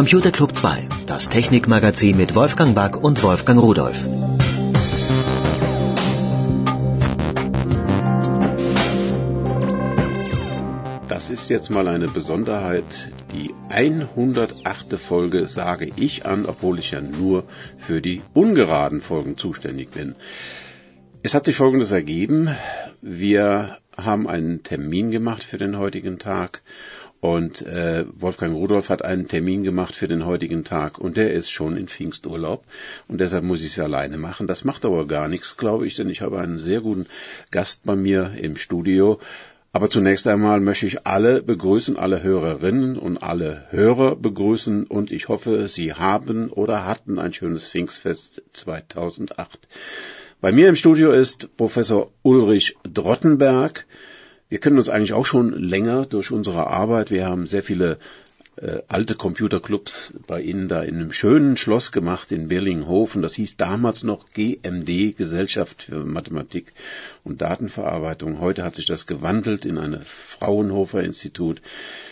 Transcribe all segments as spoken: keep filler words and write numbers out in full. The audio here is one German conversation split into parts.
Computer Club zwei, das Technikmagazin mit Wolfgang Back und Wolfgang Rudolph. Das ist jetzt mal eine Besonderheit. Die hundertachte Folge sage ich an, obwohl ich ja nur für die ungeraden Folgen zuständig bin. Es hat sich Folgendes ergeben. Wir haben einen Termin gemacht für den heutigen Tag und äh, Wolfgang Rudolph hat einen Termin gemacht für den heutigen Tag und der ist schon in Pfingsturlaub und deshalb muss ich es alleine machen. Das macht aber gar nichts, glaube ich, denn ich habe einen sehr guten Gast bei mir im Studio. Aber zunächst einmal möchte ich alle begrüßen, alle Hörerinnen und alle Hörer begrüßen und ich hoffe, Sie haben oder hatten ein schönes Pfingstfest zweitausendacht. Bei mir im Studio ist Professor Ulrich Drottenberg. Wir kennen uns eigentlich auch schon länger durch unsere Arbeit. Wir haben sehr viele äh, alte Computerclubs bei Ihnen da in einem schönen Schloss gemacht in Berlinghofen. Das hieß damals noch G M D, Gesellschaft für Mathematik und Datenverarbeitung. Heute hat sich das gewandelt in eine Fraunhofer Institut.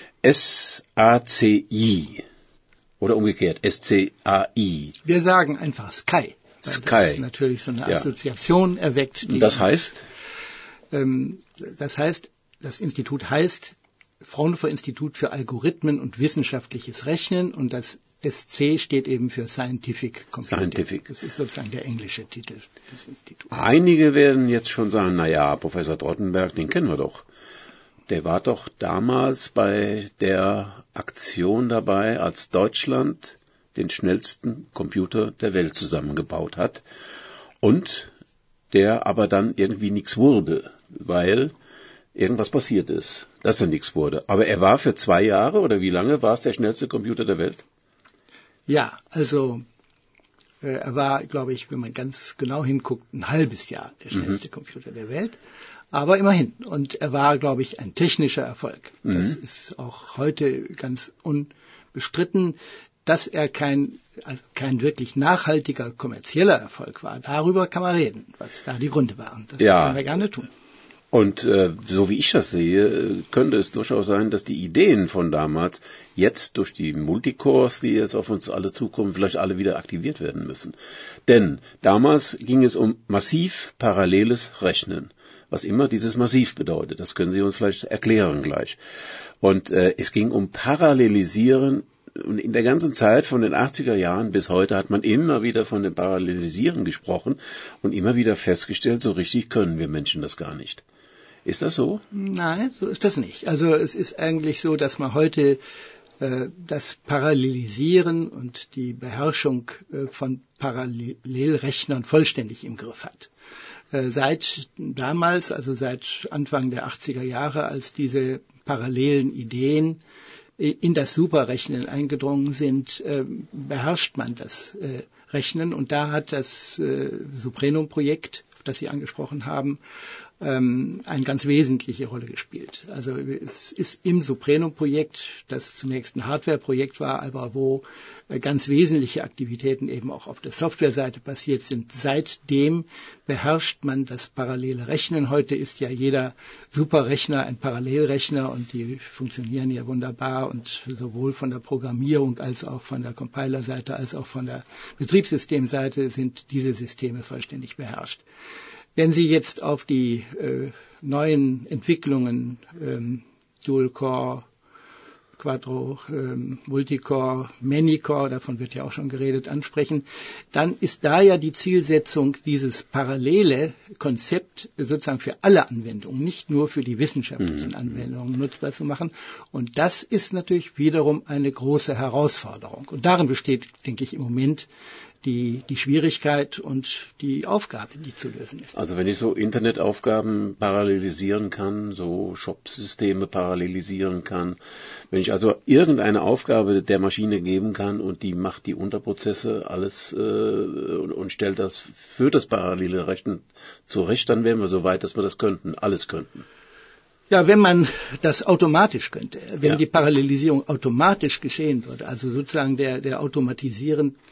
S A C I oder umgekehrt S C A I. Wir sagen einfach Sky. Sky. Das natürlich so eine Assoziation ja. erweckt. Die das heißt? Ähm, das heißt, das Institut heißt Fraunhofer Institut für Algorithmen und wissenschaftliches Rechnen und das S C steht eben für Scientific Computing. Scientific. Das ist sozusagen der englische Titel des Instituts. Einige werden jetzt schon sagen, na ja, Professor Drottenberg, den kennen wir doch. Der war doch damals bei der Aktion dabei, als Deutschland den schnellsten Computer der Welt zusammengebaut hat und der aber dann irgendwie nichts wurde, weil irgendwas passiert ist, dass er nichts wurde. Aber er war für zwei Jahre oder wie lange war es der schnellste Computer der Welt? Ja, also äh, er war, glaube ich, wenn man ganz genau hinguckt, ein halbes Jahr der schnellste mhm. Computer der Welt. Aber immerhin. Und er war, glaube ich, ein technischer Erfolg. Mhm. Das ist auch heute ganz unbestritten. Dass er kein, also kein wirklich nachhaltiger kommerzieller Erfolg war, darüber kann man reden, was da die Gründe waren. Das ja. können wir gerne tun. Und äh, so wie ich das sehe, könnte es durchaus sein, dass die Ideen von damals jetzt durch die Multicores, die jetzt auf uns alle zukommen, vielleicht alle wieder aktiviert werden müssen. Denn damals ging es um massiv paralleles Rechnen. Was immer dieses Massiv bedeutet, das können Sie uns vielleicht erklären gleich. Und äh, es ging um Parallelisieren. Und in der ganzen Zeit von den achtziger Jahren bis heute hat man immer wieder von dem Parallelisieren gesprochen und immer wieder festgestellt, so richtig können wir Menschen das gar nicht. Ist das so? Nein, so ist das nicht. Also es ist eigentlich so, dass man heute äh, das Parallelisieren und die Beherrschung äh, von Parallelrechnern vollständig im Griff hat. Äh, seit damals, also seit Anfang der achtziger Jahre, als diese parallelen Ideen in das Superrechnen eingedrungen sind, äh, beherrscht man das äh, Rechnen. Und da hat das äh, Suprenum-Projekt, das Sie angesprochen haben, ähm, eine ganz wesentliche Rolle gespielt. Also es ist im Suprenum-Projekt, das zunächst ein Hardware-Projekt war, aber wo äh, ganz wesentliche Aktivitäten eben auch auf der Softwareseite passiert sind. Seitdem beherrscht man das parallele Rechnen. Heute ist ja jeder Superrechner ein Parallelrechner und die funktionieren ja wunderbar und sowohl von der Programmierung als auch von der Compilerseite als auch von der Betriebssystemseite sind diese Systeme vollständig beherrscht. Wenn Sie jetzt auf die äh, neuen Entwicklungen, ähm, Dual-Core, Quadro, ähm, Multicore, Many-Core, davon wird ja auch schon geredet, ansprechen, dann ist da ja die Zielsetzung, dieses parallele Konzept sozusagen für alle Anwendungen, nicht nur für die wissenschaftlichen Anwendungen nutzbar zu machen. Und das ist natürlich wiederum eine große Herausforderung. Und darin besteht, denke ich, im Moment die, die Schwierigkeit und die Aufgabe, die zu lösen ist. Also wenn ich so Internetaufgaben parallelisieren kann, so Shop-Systeme parallelisieren kann, wenn ich also irgendeine Aufgabe der Maschine geben kann und die macht die Unterprozesse alles äh, und, und stellt das für das parallele Rechnen zurecht, dann wären wir so weit, dass wir das könnten, alles könnten. Ja, wenn man das automatisch könnte, wenn ja. die Parallelisierung automatisch geschehen würde, also sozusagen der, der automatisieren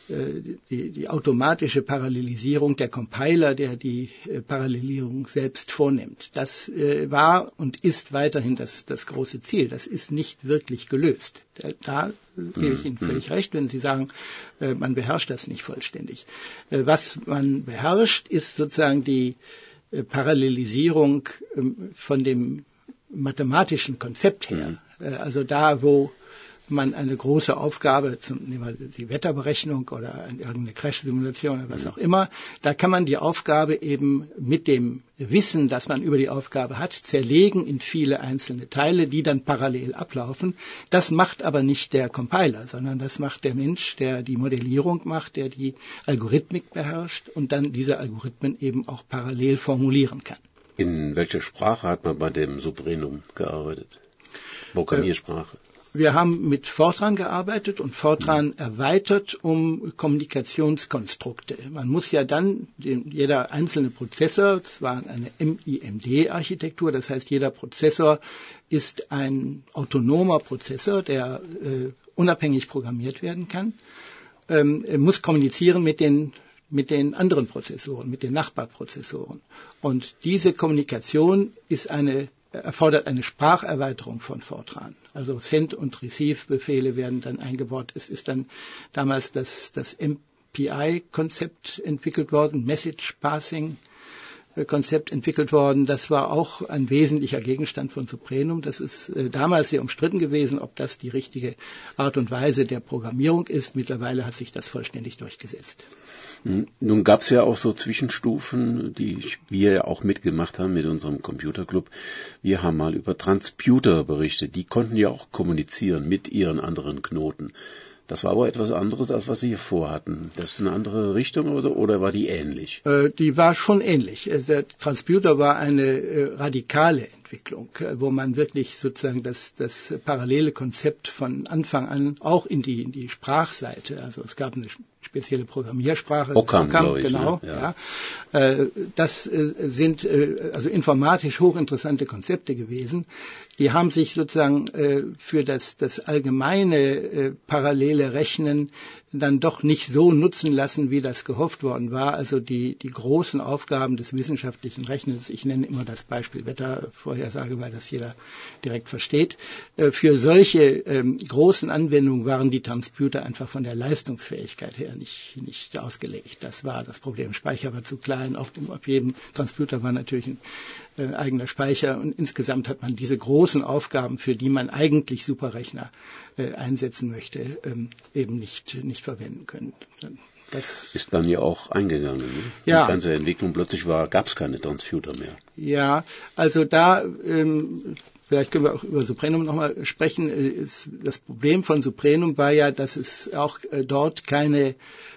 die, die automatische Parallelisierung, der Compiler, der die äh, Parallelisierung selbst vornimmt. Das äh, war und ist weiterhin das, das große Ziel. Das ist nicht wirklich gelöst. Da, da gebe ich Ihnen völlig recht, wenn Sie sagen, äh, man beherrscht das nicht vollständig. Äh, was man beherrscht, ist sozusagen die äh, Parallelisierung äh, von dem mathematischen Konzept her. Äh, also da, wo man eine große Aufgabe, zum, nehmen wir die Wetterberechnung oder irgendeine Crash-Simulation oder was auch immer, da kann man die Aufgabe eben mit dem Wissen, das man über die Aufgabe hat, zerlegen in viele einzelne Teile, die dann parallel ablaufen. Das macht aber nicht der Compiler, sondern das macht der Mensch, der die Modellierung macht, der die Algorithmik beherrscht und dann diese Algorithmen eben auch parallel formulieren kann. In welcher Sprache hat man bei dem Suprenum gearbeitet? Programmiersprache? Wir haben mit Fortran gearbeitet und Fortran erweitert um Kommunikationskonstrukte. Man muss ja dann, den, jeder einzelne Prozessor, das war eine M I M D-Architektur, das heißt, jeder Prozessor ist ein autonomer Prozessor, der äh, unabhängig programmiert werden kann, ähm, muss kommunizieren mit den mit den anderen Prozessoren, mit den Nachbarprozessoren. Und diese Kommunikation ist eine erfordert eine Spracherweiterung von Fortran. Also Send- und Receive-Befehle werden dann eingebaut. Es ist dann damals das, das M P I-Konzept entwickelt worden, Message Passing Konzept entwickelt worden. Das war auch ein wesentlicher Gegenstand von Suprenum. Das ist äh, damals sehr umstritten gewesen, ob das die richtige Art und Weise der Programmierung ist. Mittlerweile hat sich das vollständig durchgesetzt. Nun gab es ja auch so Zwischenstufen, die wir ja auch mitgemacht haben mit unserem Computerclub. Wir haben mal über Transputer berichtet. Die konnten ja auch kommunizieren mit ihren anderen Knoten. Das war aber etwas anderes, als was Sie hier vorhatten. Das ist eine andere Richtung oder so, oder war die ähnlich? Äh, die war schon ähnlich. Der Transputer war eine äh, radikale Entwicklung, äh, wo man wirklich sozusagen das, das parallele Konzept von Anfang an auch in die, in die Sprachseite, also es gab eine spezielle Programmiersprache, Occam, Occam, ich, genau, ne? ja. ja. Äh, das äh, sind äh, also informatisch hochinteressante Konzepte gewesen. Die haben sich sozusagen äh, für das, das allgemeine äh, parallele Rechnen dann doch nicht so nutzen lassen, wie das gehofft worden war. Also die, die großen Aufgaben des wissenschaftlichen Rechnens, ich nenne immer das Beispiel Wettervorhersage, weil das jeder direkt versteht. Äh, für solche ähm, großen Anwendungen waren die Transputer einfach von der Leistungsfähigkeit her nicht, nicht ausgelegt. Das war das Problem. Speicher war zu klein. Auf, dem, auf jedem Transputer war natürlich ein äh, eigener Speicher. Und insgesamt hat man diese großen Aufgaben, für die man eigentlich Superrechner äh, einsetzen möchte, ähm, eben nicht, nicht verwenden können. Das ist dann ja auch eingegangen. Ne? Ja. Die ganze Entwicklung, plötzlich war, gab es keine Transputer mehr. Ja, also da, ähm, vielleicht können wir auch über Suprenum nochmal sprechen. Ist, das Problem von Suprenum war ja, dass es auch äh, dort keine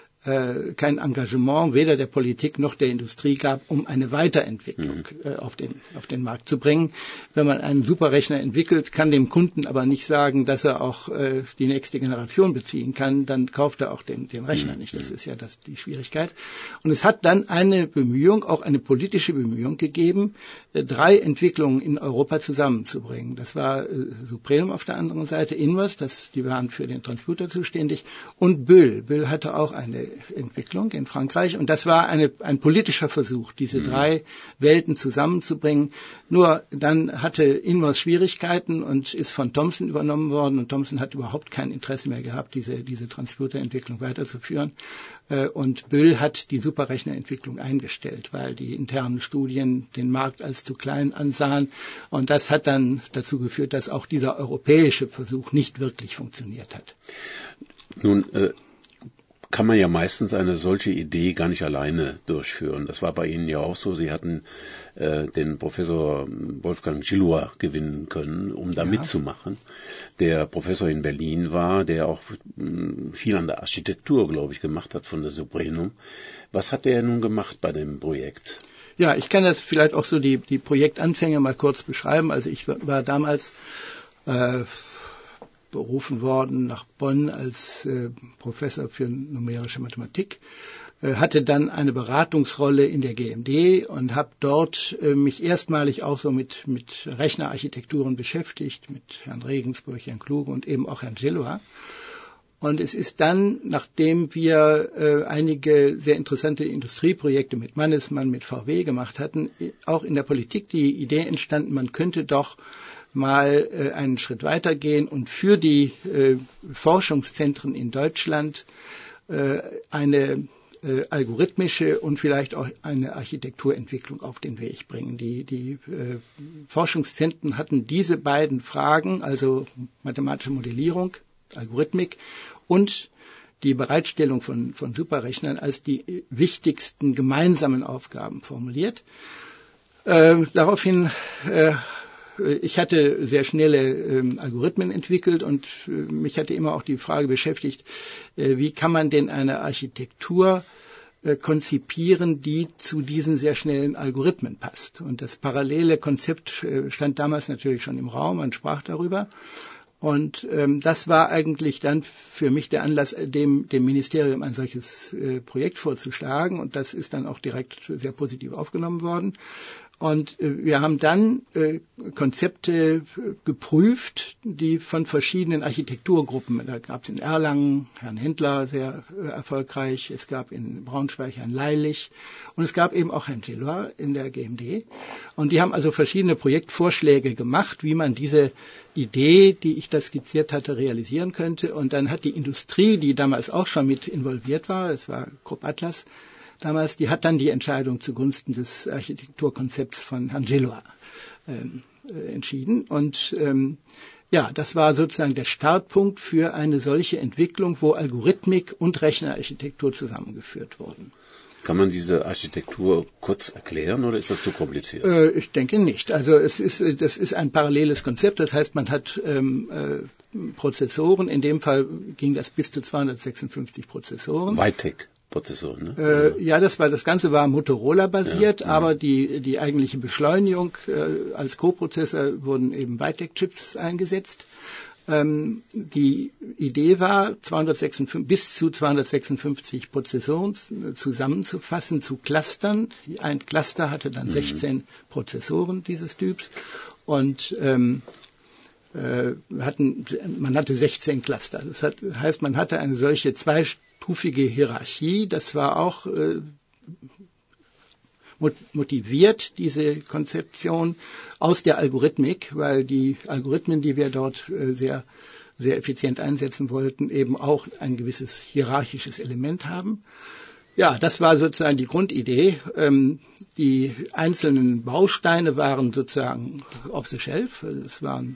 äh, kein Engagement weder der Politik noch der Industrie gab, um eine Weiterentwicklung mhm. äh, auf den auf den Markt zu bringen. Wenn man einen Superrechner entwickelt, kann dem Kunden aber nicht sagen, dass er auch äh, die nächste Generation beziehen kann, dann kauft er auch den, den Rechner mhm. nicht. Das ist ja das, die Schwierigkeit. Und es hat dann eine Bemühung, auch eine politische Bemühung gegeben, äh, drei Entwicklungen in Europa zusammenzubringen. Das war äh, Suprenum auf der anderen Seite, Inwas, das, die waren für den Transputer zuständig, und Böhl. Böhl hatte auch eine Entwicklung in Frankreich, und das war eine, ein politischer Versuch, diese mhm. drei Welten zusammenzubringen. Nur dann hatte Inwas Schwierigkeiten und ist von Thomson übernommen worden, und Thomson hat überhaupt kein Interesse mehr gehabt, diese, diese Transputerentwicklung weiterzuführen. Und Böhl hat die Superrechnerentwicklung eingestellt, weil die internen Studien den Markt als zu klein ansahen, und das hat dann dazu geführt, dass auch dieser europäische Versuch nicht wirklich funktioniert hat. Nun, äh kann man ja meistens eine solche Idee gar nicht alleine durchführen. Das war bei Ihnen ja auch so. Sie hatten äh, den Professor Wolfgang Gillois gewinnen können, um da ja. mitzumachen. Der Professor in Berlin war, der auch mh, viel an der Architektur, glaube ich, gemacht hat von der Suprenum. Was hat der nun gemacht bei dem Projekt? Ja, ich kann das vielleicht auch so die, die Projektanfänge mal kurz beschreiben. Also ich war damals äh, berufen worden nach Bonn als äh, Professor für numerische Mathematik, äh, hatte dann eine Beratungsrolle in der G M D und habe dort äh, mich erstmalig auch so mit, mit Rechnerarchitekturen beschäftigt, mit Herrn Regensburg, Herrn Kluge und eben auch Herrn Gillois. Und es ist dann, nachdem wir äh, einige sehr interessante Industrieprojekte mit Mannesmann, mit V W gemacht hatten, auch in der Politik die Idee entstanden, man könnte doch mal äh, einen Schritt weitergehen und für die äh, Forschungszentren in Deutschland äh, eine äh, algorithmische und vielleicht auch eine Architekturentwicklung auf den Weg bringen. Die, die äh, Forschungszentren hatten diese beiden Fragen, also mathematische Modellierung, Algorithmik und die Bereitstellung von, von Superrechnern als die wichtigsten gemeinsamen Aufgaben formuliert. Äh, daraufhin, äh, ich hatte sehr schnelle äh, Algorithmen entwickelt und äh, mich hatte immer auch die Frage beschäftigt, äh, wie kann man denn eine Architektur äh, konzipieren, die zu diesen sehr schnellen Algorithmen passt. Und das parallele Konzept äh, stand damals natürlich schon im Raum, man sprach darüber. Und ähm, das war eigentlich dann für mich der Anlass, dem, dem Ministerium ein solches äh, Projekt vorzuschlagen. Und das ist dann auch direkt sehr positiv aufgenommen worden. Und äh, wir haben dann äh, Konzepte geprüft, die von verschiedenen Architekturgruppen, da gab es in Erlangen Herrn Händler, sehr äh, erfolgreich, es gab in Braunschweig Herrn Leilich und es gab eben auch Herrn Gillois in der G M D. Und die haben also verschiedene Projektvorschläge gemacht, wie man diese Idee, die ich da skizziert hatte, realisieren könnte. Und dann hat die Industrie, die damals auch schon mit involviert war, es war Krupp Atlas, damals, die hat dann die Entscheidung zugunsten des Architekturkonzepts von Herrn Gillois ähm, äh, entschieden. Und ähm, ja, das war sozusagen der Startpunkt für eine solche Entwicklung, wo Algorithmik und Rechnerarchitektur zusammengeführt wurden. Kann man diese Architektur kurz erklären oder ist das zu kompliziert? Äh, ich denke nicht. Also es ist, das ist ein paralleles Konzept. Das heißt, man hat ähm, äh, Prozessoren. In dem Fall ging das bis zu zweihundertsechsundfünfzig Prozessoren. Weitec. Prozessoren, ne? Äh, ja, das war das Ganze war Motorola-basiert, ja, aber die die eigentliche Beschleunigung äh, als Coprozessor wurden eben Weitec-Chips eingesetzt. Ähm, die Idee war, zweihundertsechsundfünfzig, bis zu zweihundertsechsundfünfzig Prozessoren zusammenzufassen, zu Clustern. Ein Cluster hatte dann mhm. sechzehn Prozessoren dieses Typs und ähm, äh, hatten, man hatte sechzehn Cluster. Das hat, heißt, man hatte eine solche zweistufige Hierarchie. Das war auch äh, motiviert, diese Konzeption aus der Algorithmik, weil die Algorithmen, die wir dort äh, sehr, sehr effizient einsetzen wollten, eben auch ein gewisses hierarchisches Element haben. Ja, das war sozusagen die Grundidee. Ähm, die einzelnen Bausteine waren sozusagen off the shelf. Es waren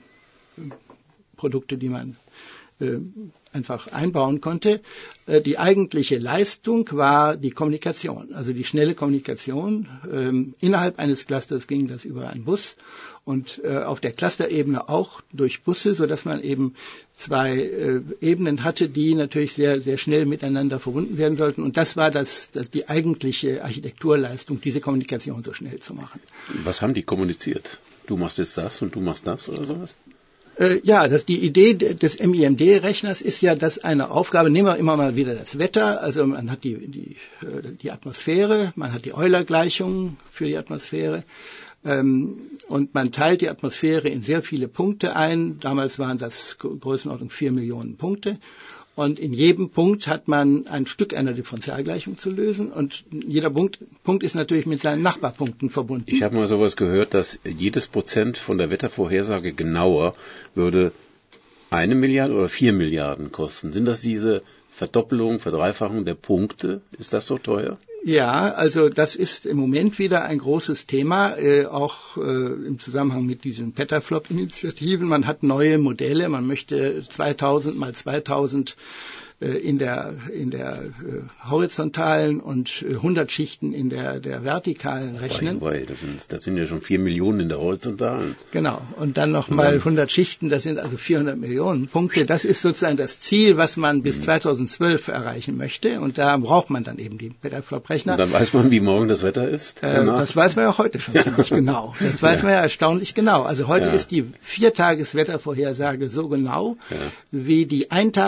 Produkte, die man äh, einfach einbauen konnte. Äh, die eigentliche Leistung war die Kommunikation, also die schnelle Kommunikation. Ähm, innerhalb eines Clusters ging das über einen Bus und äh, auf der Clusterebene auch durch Busse, sodass man eben zwei äh, Ebenen hatte, die natürlich sehr, sehr schnell miteinander verbunden werden sollten. Und das war das, das die eigentliche Architekturleistung, diese Kommunikation so schnell zu machen. Was haben die kommuniziert? Du machst jetzt das und du machst das oder sowas? Äh, ja, das, die Idee des M I M D-Rechners ist ja, dass eine Aufgabe, nehmen wir immer mal wieder das Wetter, also man hat die, die, die Atmosphäre, man hat die Euler-Gleichungen für die Atmosphäre ähm, und man teilt die Atmosphäre in sehr viele Punkte ein. Damals waren das Größenordnung vier Millionen Punkte. Und in jedem Punkt hat man ein Stück einer Differentialgleichung zu lösen und jeder Punkt, Punkt ist natürlich mit seinen Nachbarpunkten verbunden. Ich habe mal sowas gehört, dass jedes Prozent von der Wettervorhersage genauer würde eine Milliarde oder vier Milliarden kosten. Sind das diese Verdoppelung, Verdreifachung der Punkte? Ist das so teuer? Ja, also das ist im Moment wieder ein großes Thema, äh, auch äh, im Zusammenhang mit diesen Petaflop-Initiativen. Man hat neue Modelle, man möchte zweitausend mal zweitausend äh, in der in der äh, horizontalen und äh, hundert Schichten in der der vertikalen rechnen. Wei, wei, das, sind, das sind ja schon vier Millionen in der horizontalen. Genau, und dann nochmal hundert Schichten, das sind also vierhundert Millionen Punkte. Das ist sozusagen das Ziel, was man bis mhm. zweitausendzwölf erreichen möchte und da braucht man dann eben die Petaflop-Rechner. Und dann weiß man, wie morgen das Wetter ist? Äh, das weiß man ja heute schon ja. ziemlich genau. Das weiß ja. man ja erstaunlich genau. Also heute ja. ist die Viertages-Wettervorhersage so genau, ja. wie die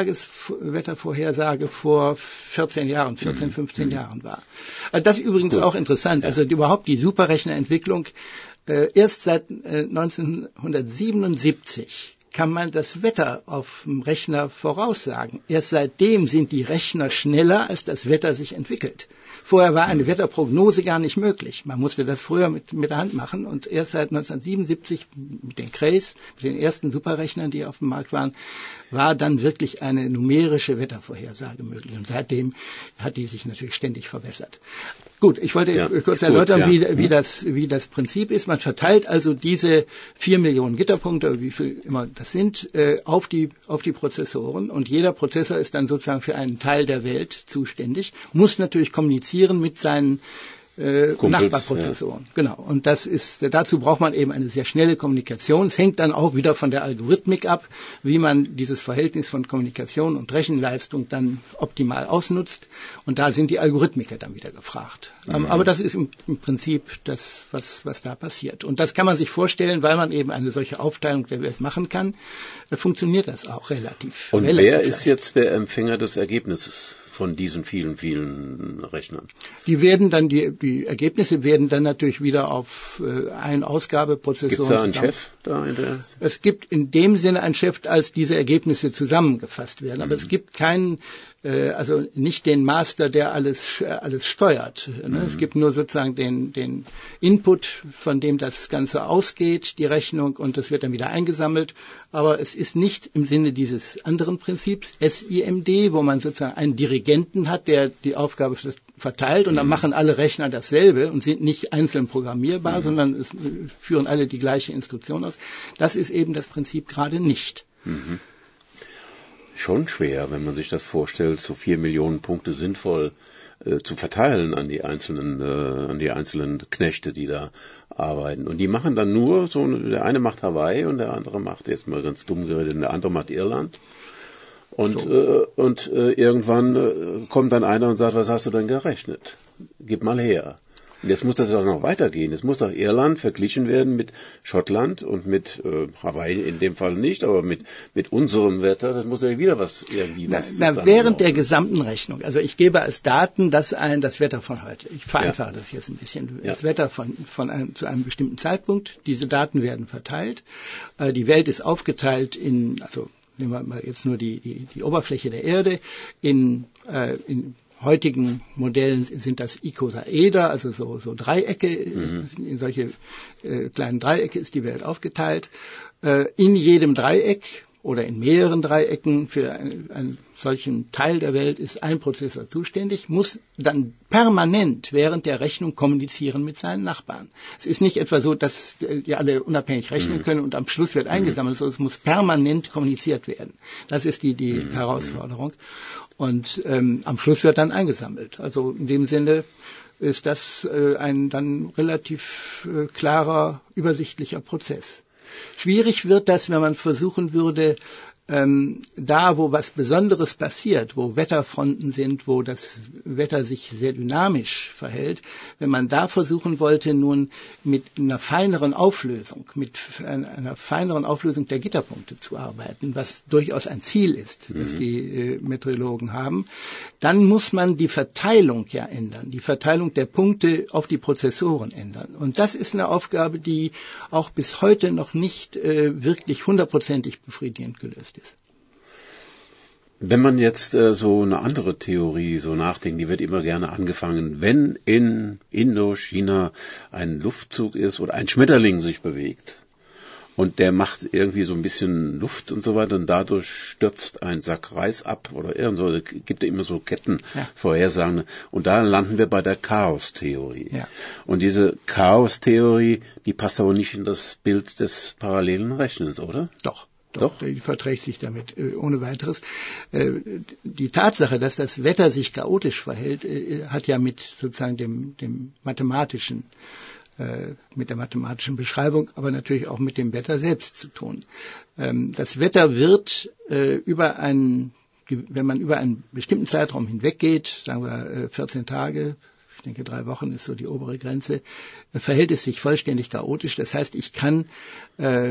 Eintages-Wettervorhersage vor vierzehn Jahren, vierzehn, fünfzehn mhm. Jahren war. Also das ist übrigens Gut. auch interessant. Ja. Also die, überhaupt die Superrechnerentwicklung, äh, erst seit äh, neunzehnhundertsiebenundsiebzig kann man das Wetter auf dem Rechner voraussagen. Erst seitdem sind die Rechner schneller, als das Wetter sich entwickelt. Vorher war eine Wetterprognose gar nicht möglich. Man musste das früher mit, mit der Hand machen und erst seit neunzehnhundertsiebenundsiebzig mit den Crays, mit den ersten Superrechnern, die auf dem Markt waren, war dann wirklich eine numerische Wettervorhersage möglich. Und seitdem hat die sich natürlich ständig verbessert. Gut, ich wollte ja, kurz erläutern, gut, ja. wie, wie, das, wie das Prinzip ist. Man verteilt also diese vier Millionen Gitterpunkte, wie viel immer das sind, äh, auf die, auf die Prozessoren. Und jeder Prozessor ist dann sozusagen für einen Teil der Welt zuständig, muss natürlich kommunizieren mit seinen Äh, Nachbarprozessoren. Ja. Genau. Und das ist, dazu braucht man eben eine sehr schnelle Kommunikation. Es hängt dann auch wieder von der Algorithmik ab, wie man dieses Verhältnis von Kommunikation und Rechenleistung dann optimal ausnutzt. Und da sind die Algorithmiker dann wieder gefragt. Mhm. Aber das ist im, im Prinzip das, was, was da passiert. Und das kann man sich vorstellen, weil man eben eine solche Aufteilung der Welt machen kann, äh, funktioniert das auch relativ. Und relativ wer leicht. ist jetzt der Empfänger des Ergebnisses von diesen vielen, vielen Rechnern? Die werden dann, die, die Ergebnisse werden dann natürlich wieder auf äh, Ein-Ausgabeprozessoren. Gibt es da einen Chef da in der? Es gibt in dem Sinne einen Chef, als diese Ergebnisse zusammengefasst werden. Aber mhm. es gibt keinen, äh, also nicht den Master, der alles, äh, alles steuert. Ne? Mhm. Es gibt nur sozusagen den, den Input, von dem das Ganze ausgeht, die Rechnung, und das wird dann wieder eingesammelt. Aber es ist nicht im Sinne dieses anderen Prinzips, S I M D, wo man sozusagen einen Dirigenten hat, der die Aufgabe verteilt, und dann machen alle Rechner dasselbe und sind nicht einzeln programmierbar, mhm. sondern es führen alle die gleiche Instruktion aus. Das ist eben das Prinzip gerade nicht. Mhm. Schon schwer, wenn man sich das vorstellt, so vier Millionen Punkte sinnvoll äh, zu verteilen an die einzelnen, äh, an die einzelnen Knechte, die da arbeiten. Und die machen dann nur so, der eine macht Hawaii und der andere macht, jetzt mal ganz dumm geredet, der andere macht Irland. Und, so. äh, und äh, irgendwann äh, kommt dann einer und sagt, was hast du denn gerechnet? Gib mal her. Und jetzt muss das doch noch weitergehen. Jetzt muss doch Irland verglichen werden mit Schottland und mit äh, Hawaii in dem Fall nicht, aber mit mit unserem Wetter. Das muss ja wieder was irgendwie was. Na, na, während der gesamten Rechnung. Also ich gebe als Daten das ein, das Wetter von heute. Ich vereinfache ja. das jetzt ein bisschen. Das ja. Wetter von von einem, zu einem bestimmten Zeitpunkt. Diese Daten werden verteilt. Äh, die Welt ist aufgeteilt in, also nehmen wir mal jetzt nur die die, die Oberfläche der Erde in äh, in heutigen Modellen sind das Icosaeder, also so, so Dreiecke, mhm. in solche äh, kleinen Dreiecke ist die Welt aufgeteilt. Äh, in jedem Dreieck oder in mehreren Dreiecken für einen, einen solchen Teil der Welt ist ein Prozessor zuständig, muss dann permanent während der Rechnung kommunizieren mit seinen Nachbarn. Es ist nicht etwa so, dass die alle unabhängig rechnen mhm. können und am Schluss wird eingesammelt, sondern es muss permanent kommuniziert werden. Das ist die, die mhm. Herausforderung. Und ähm, am Schluss wird dann eingesammelt. Also in dem Sinne ist das äh, ein dann relativ äh, klarer, übersichtlicher Prozess. Schwierig wird das, wenn man versuchen würde, ähm, da, wo was Besonderes passiert, wo Wetterfronten sind, wo das Wetter sich sehr dynamisch verhält, wenn man da versuchen wollte, nun mit einer feineren Auflösung, mit einer feineren Auflösung der Gitterpunkte zu arbeiten, was durchaus ein Ziel ist, mhm. das die äh, Meteorologen haben, dann muss man die Verteilung ja ändern, die Verteilung der Punkte auf die Prozessoren ändern. Und das ist eine Aufgabe, die auch bis heute noch nicht äh, wirklich hundertprozentig befriedigend gelöst ist. Wenn man jetzt äh, so eine andere Theorie so nachdenkt, die wird immer gerne angefangen, wenn in Indochina ein Luftzug ist oder ein Schmetterling sich bewegt und der macht irgendwie so ein bisschen Luft und so weiter und dadurch stürzt ein Sack Reis ab oder irgend so, gibt es immer so Kettenvorhersagen. Ja. Und da landen wir bei der Chaos-Theorie. Ja. Und diese Chaos-Theorie, die passt aber nicht in das Bild des parallelen Rechnens, oder? Doch. Doch, die verträgt sich damit äh, ohne weiteres. Äh, die Tatsache, dass das Wetter sich chaotisch verhält, äh, hat ja mit sozusagen dem, dem mathematischen, äh, mit der mathematischen Beschreibung, aber natürlich auch mit dem Wetter selbst zu tun. Ähm, das Wetter wird äh, über einen, wenn man über einen bestimmten Zeitraum hinweggeht, sagen wir äh, vierzehn Tage, ich denke drei Wochen ist so die obere Grenze, äh, verhält es sich vollständig chaotisch. Das heißt, ich kann äh,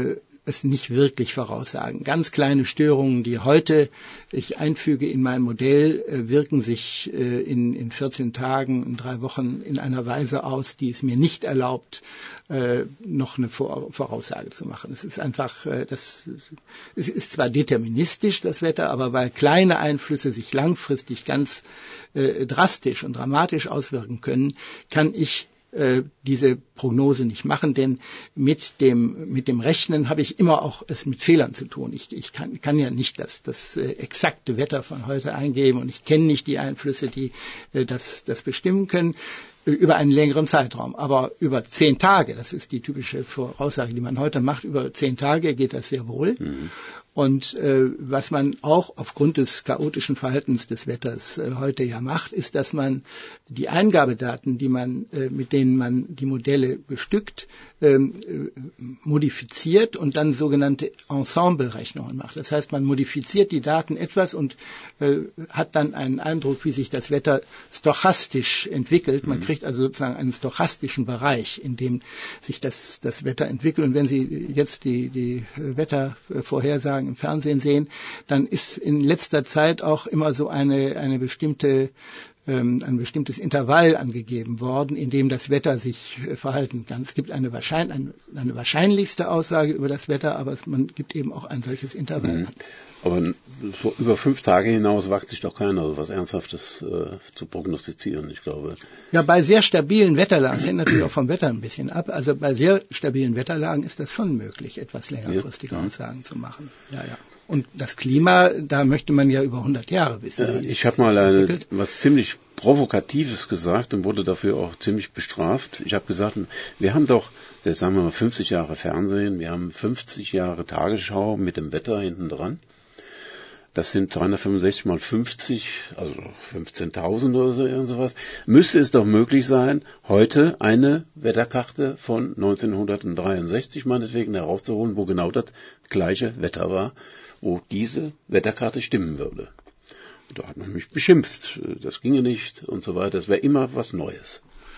es nicht wirklich voraussagen. Ganz kleine Störungen, die heute ich einfüge in mein Modell, äh, wirken sich äh, in, in vierzehn Tagen, in drei Wochen in einer Weise aus, die es mir nicht erlaubt, äh, noch eine Vor- Voraussage zu machen. Es ist einfach, äh, das, es ist zwar deterministisch, das Wetter, aber weil kleine Einflüsse sich langfristig ganz äh, drastisch und dramatisch auswirken können, kann ich diese Prognose nicht machen, denn mit dem mit dem Rechnen habe ich immer auch es mit Fehlern zu tun. Ich, ich kann, kann ja nicht das, das äh, exakte Wetter von heute eingeben und ich kenne nicht die Einflüsse, die äh, das, das bestimmen können äh, über einen längeren Zeitraum. Aber über zehn Tage, das ist die typische Voraussage, die man heute macht, über zehn Tage geht das sehr wohl. Mhm. Und äh, was man auch aufgrund des chaotischen Verhaltens des Wetters äh, heute ja macht, ist, dass man die Eingabedaten, die man äh, mit denen man die Modelle bestückt, ähm, äh, modifiziert und dann sogenannte Ensemblerechnungen macht. Das heißt, man modifiziert die Daten etwas und äh, hat dann einen Eindruck, wie sich das Wetter stochastisch entwickelt. Man kriegt also sozusagen einen stochastischen Bereich, in dem sich das, das Wetter entwickelt. Und wenn Sie jetzt die, die Wettervorhersagen im Fernsehen sehen, dann ist in letzter Zeit auch immer so eine, eine bestimmte, ähm, ein bestimmtes Intervall angegeben worden, in dem das Wetter sich äh, verhalten kann. Es gibt eine, wahrschein, eine, eine wahrscheinlichste Aussage über das Wetter, aber es, man gibt eben auch ein solches Intervall. Mhm. Aber so über fünf Tage hinaus wagt sich doch keiner, also was Ernsthaftes äh, zu prognostizieren, ich glaube. Ja, bei sehr stabilen Wetterlagen, das hängt natürlich auch vom Wetter ein bisschen ab, also bei sehr stabilen Wetterlagen ist das schon möglich, etwas längerfristige ja. Aussagen zu machen. Ja, ja. Und das Klima, da möchte man ja über hundert Jahre wissen. Ja, ich habe mal eine, was ziemlich Provokatives gesagt und wurde dafür auch ziemlich bestraft. Ich habe gesagt, wir haben doch, jetzt sagen wir mal fünfzig Jahre Fernsehen, wir haben fünfzig Jahre Tagesschau mit dem Wetter hinten dran. Das sind dreihundertfünfundsechzig mal fünfzig, also fünfzehntausend oder so, irgend sowas. Müsste es doch möglich sein, heute eine Wetterkarte von neunzehnhundertdreiundsechzig meinetwegen herauszuholen, wo genau das gleiche Wetter war, wo diese Wetterkarte stimmen würde. Da hat man mich beschimpft, das ginge nicht und so weiter. Das wäre immer was Neues.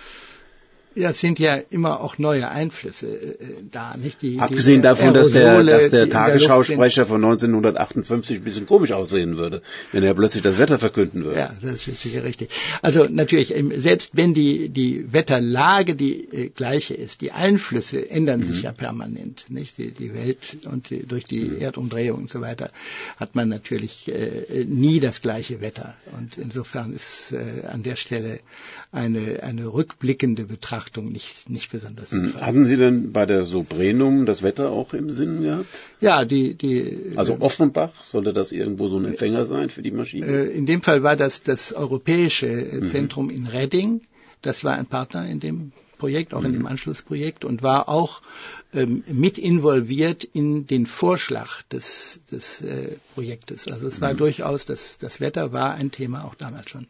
Ja, es sind ja immer auch neue Einflüsse äh, da, nicht? Die, Abgesehen die davon, dass der, dass der Tagesschausprecher von neunzehnhundertachtundfünfzig ein bisschen komisch aussehen würde, wenn er plötzlich das Wetter verkünden würde. Ja, das ist sicher richtig. Also natürlich, selbst wenn die, die Wetterlage die äh, gleiche ist, die Einflüsse ändern mhm. sich ja permanent, nicht? Die, die Welt und die, durch die mhm. Erdumdrehung und so weiter hat man natürlich äh, nie das gleiche Wetter. Und insofern ist äh, an der Stelle eine, eine rückblickende Betrachtung nicht, nicht besonders sinnvoll. Hatten Sie denn bei der Sobrenum das Wetter auch im Sinn gehabt? Ja, die, die. Also Offenbach, sollte das irgendwo so ein Empfänger sein für die Maschine? Äh, in dem Fall war das das europäische mhm. Zentrum in Reading. Das war ein Partner in dem Projekt, auch mhm. in dem Anschlussprojekt und war auch ähm, mit involviert in den Vorschlag des, des äh, Projektes. Also es war mhm. durchaus, das, das Wetter war ein Thema auch damals schon.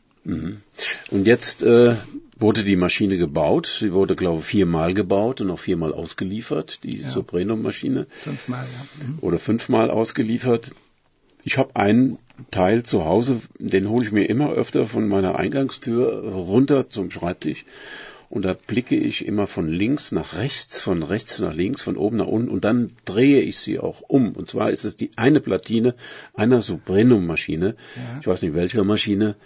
Und jetzt äh, wurde die Maschine gebaut. Sie wurde, glaube ich, viermal gebaut und auch viermal ausgeliefert, die ja. Soprano-Maschine. Fünfmal, ja. Mhm. Oder fünfmal ausgeliefert. Ich habe einen Teil zu Hause, den hole ich mir immer öfter von meiner Eingangstür runter zum Schreibtisch. Und da blicke ich immer von links nach rechts, von rechts nach links, von oben nach unten und dann drehe ich sie auch um. Und zwar ist es die eine Platine einer Soprano-Maschine. Ja. Ich weiß nicht, welche Maschine.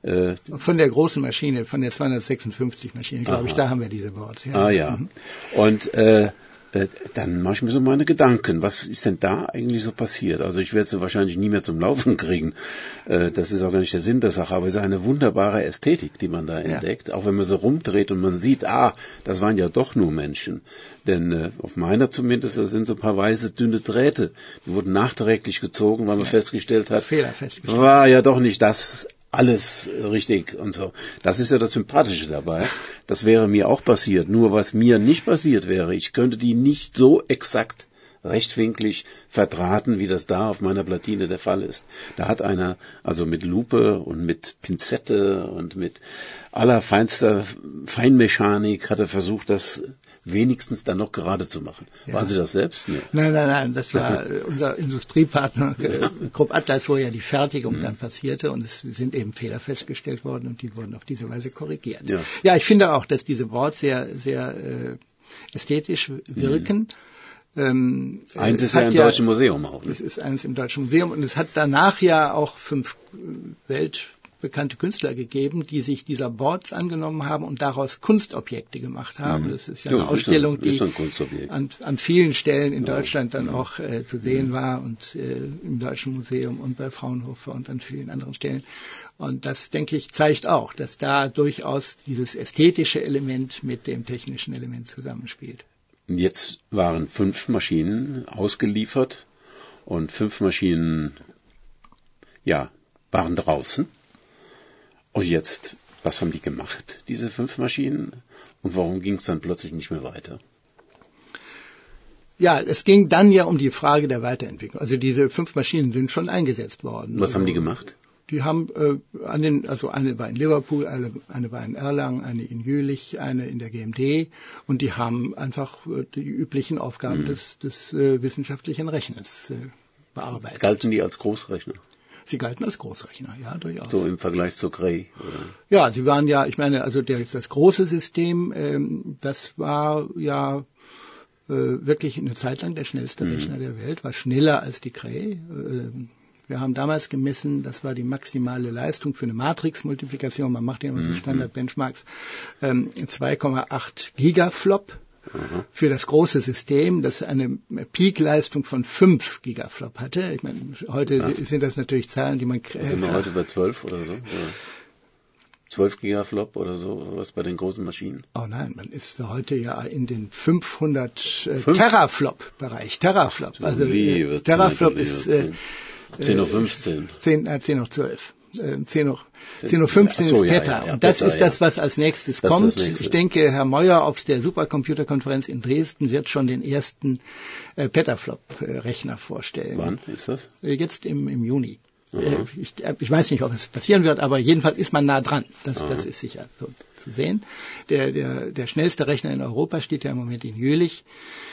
Von der großen Maschine, von der zweihundertsechsundfünfzig Maschine, glaube ich, da haben wir diese Boards. Ja. Ah ja. Mhm. Und äh, äh, dann mache ich mir so meine Gedanken. Was ist denn da eigentlich so passiert? Also ich werde sie wahrscheinlich nie mehr zum Laufen kriegen. Äh, das ist auch gar nicht der Sinn der Sache, aber es ist eine wunderbare Ästhetik, die man da ja. entdeckt. Auch wenn man so rumdreht und man sieht, ah, das waren ja doch nur Menschen. Denn äh, auf meiner zumindest, da sind so ein paar weiße, dünne Drähte. Die wurden nachträglich gezogen, weil man ja. festgestellt hat, Fehler festgestellt. war ja doch nicht das alles richtig und so. Das ist ja das Sympathische dabei. Das wäre mir auch passiert. Nur was mir nicht passiert wäre, ich könnte die nicht so exakt rechtwinklig verdrahten, wie das da auf meiner Platine der Fall ist. Da hat einer also mit Lupe und mit Pinzette und mit allerfeinster Feinmechanik hat er versucht, das wenigstens dann noch gerade zu machen. Ja. Waren Sie das selbst? Nee. Nein, nein, nein, das war unser Industriepartner Krupp Atlas, wo ja die Fertigung mhm. dann passierte und es sind eben Fehler festgestellt worden und die wurden auf diese Weise korrigiert. Ja, ja ich finde auch, dass diese Boards sehr, sehr äh, ästhetisch wirken. Ähm, eins ist ja im ja, Deutschen Museum auch. Ne? Es ist eins im Deutschen Museum und es hat danach ja auch fünf weltbekannte Künstler gegeben, die sich dieser Boards angenommen haben und daraus Kunstobjekte gemacht haben. Mhm. Das ist ja, ja eine Ausstellung, ein, die ein an, an vielen Stellen in ja. Deutschland dann auch äh, zu sehen mhm. war und äh, im Deutschen Museum und bei Fraunhofer und an vielen anderen Stellen. Und das, denke ich, zeigt auch, dass da durchaus dieses ästhetische Element mit dem technischen Element zusammenspielt. Jetzt waren fünf Maschinen ausgeliefert und fünf Maschinen, ja, waren draußen. Und jetzt, was haben die gemacht, diese fünf Maschinen? Und warum ging es dann plötzlich nicht mehr weiter? Ja, es ging dann ja um die Frage der Weiterentwicklung. Also diese fünf Maschinen sind schon eingesetzt worden. Was also, haben die gemacht? Die haben äh, an den, also eine war in Liverpool, eine, eine war in Erlangen, eine in Jülich, eine in der G M D und die haben einfach äh, die üblichen Aufgaben mhm. des, des äh, wissenschaftlichen Rechnens äh, bearbeitet. Galten die als Großrechner? Sie galten als Großrechner, ja, durchaus. So im Vergleich zu Cray, oder? Ja, sie waren ja, ich meine, also der, das große System, ähm, das war ja äh, wirklich eine Zeit lang der schnellste mhm. Rechner der Welt, war schneller als die Cray. Äh, Wir haben damals gemessen, das war die maximale Leistung für eine Matrix-Multiplikation, man macht ja immer so Standard-Benchmarks, ähm, zwei Komma acht Gigaflop mhm. für das große System, das eine Peak-Leistung von fünf Gigaflop hatte. Ich meine, heute ja. sind das natürlich Zahlen, die man... Äh, sind wir heute bei zwölf oder so? Oder zwölf Gigaflop oder so, was bei den großen Maschinen? Oh nein, man ist heute ja in den fünfhundert äh, Teraflop-Bereich. Teraflop. Ach, also äh, Teraflop ist... Äh, zehn hoch fünfzehn. zehn, äh, zehn hoch zwölf. Äh, zehn hoch fünfzehn so, ist Peta. Ja, ja, und das Peta, ist das, was als nächstes das kommt. Nächste. Ich denke, Herr Meuer auf der Supercomputerkonferenz in Dresden wird schon den ersten äh, Petaflop-Rechner vorstellen. Wann ist das? Äh, jetzt im, im Juni. Äh, ich, ich weiß nicht, ob es passieren wird, aber jedenfalls ist man nah dran. Das, das ist sicher so zu sehen. Der, der, der schnellste Rechner in Europa steht ja im Moment in Jülich.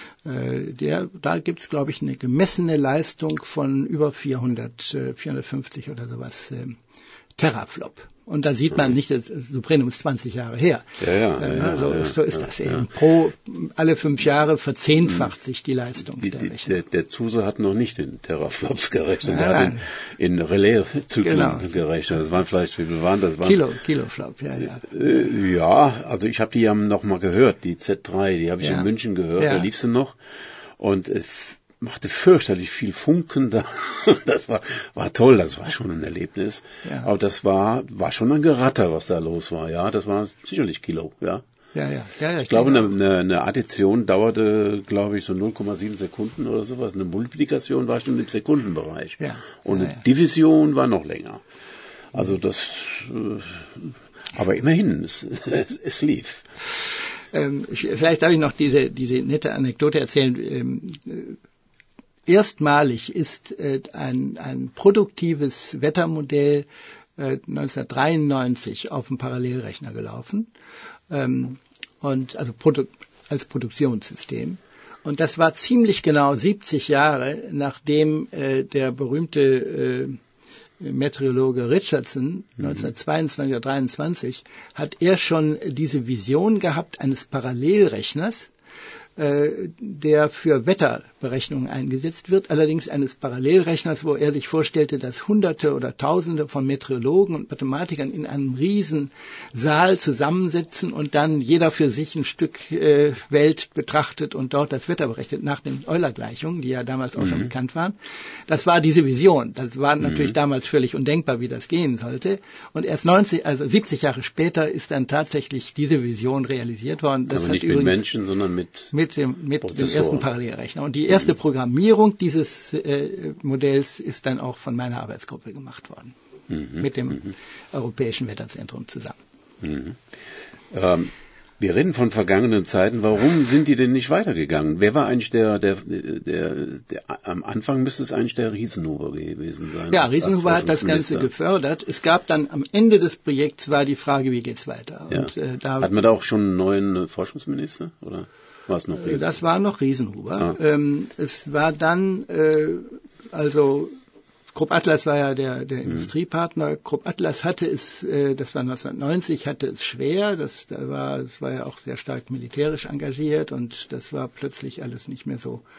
Der, da gibt es, glaube ich, eine gemessene Leistung von über vierhundert, vierhundertfünfzig oder sowas äh, Teraflop. Und da sieht man nicht, das Suprenum ist zwanzig Jahre her. Ja, ja, äh, ja, so, ja, so ist ja, das eben. Ja. Pro alle fünf Jahre verzehnfacht sich die Leistung die, der die, Rechner. Der, der Zuse hat noch nicht in Teraflops gerechnet, der hat in, in Relais-Zyklen genau. gerechnet. Das waren vielleicht, wie viel waren das? Waren, Kilo, Kiloflop, ja, ja. Äh, ja, also ich habe die ja noch mal gehört, die Z drei, die habe ich ja. in München gehört, ja. da lief sie noch. Und es machte fürchterlich viel Funken da. Das war, war toll, das war schon ein Erlebnis. Ja. Aber das war, war schon ein Geratter, was da los war. Ja, das war sicherlich Kilo, ja. Ja, ja, ja, ja, ich glaube, eine, eine, eine Addition dauerte, glaube ich, so null Komma sieben Sekunden oder sowas. Eine Multiplikation war schon im Sekundenbereich. Ja. Und ja, eine ja. Division war noch länger. Also das, äh, aber immerhin, es, es, es lief. Ähm, ich, vielleicht darf ich noch diese, diese nette Anekdote erzählen. Ähm, äh, erstmalig ist äh, ein, ein produktives Wettermodell äh, neunzehnhundertdreiundneunzig auf dem Parallelrechner gelaufen. Ähm, und also Produ- als Produktionssystem. Und das war ziemlich genau siebzig Jahre, nachdem äh, der berühmte äh, Meteorologe Richardson neunzehnhundertzweiundzwanzig oder dreiundzwanzig hat er schon diese Vision gehabt eines Parallelrechners, äh, der für Wetterberechnungen eingesetzt wird, allerdings eines Parallelrechners, wo er sich vorstellte, dass Hunderte oder Tausende von Meteorologen und Mathematikern in einem riesen Saal zusammensitzen und dann jeder für sich ein Stück äh, Welt betrachtet und dort das Wetter berechnet, nach den Euler-Gleichungen, die ja damals auch mhm. schon bekannt waren. Das war diese Vision. Das war natürlich mhm. damals völlig undenkbar, wie das gehen sollte. Und erst neunzig, also siebzig Jahre später ist dann tatsächlich diese Vision realisiert worden. Das Aber hat nicht mit Menschen, sondern mit mit dem, mit dem ersten Parallelrechner. Und die erste mhm. Programmierung dieses äh, Modells ist dann auch von meiner Arbeitsgruppe gemacht worden. Mhm. Mit dem mhm. Europäischen Wetterzentrum zusammen. Mhm. Ähm, wir reden von vergangenen Zeiten. Warum sind die denn nicht weitergegangen? Wer war eigentlich der, der, der, der am Anfang müsste es eigentlich der Riesenhuber gewesen sein. Ja, Riesenhuber hat das Ganze gefördert. Es gab dann am Ende des Projekts war die Frage, wie geht's weiter? Ja. Und, äh, da hat man da auch schon einen neuen Forschungsminister, oder? War es noch Riesenhuber? Das war noch Riesenhuber. Ah. Ähm, es war dann, äh, also Krupp Atlas war ja der, der mhm. Industriepartner. Krupp Atlas hatte es, äh, das war neunzehnhundertneunzig, hatte es schwer. Das, da war, das war ja auch sehr stark militärisch engagiert und das war plötzlich alles nicht mehr so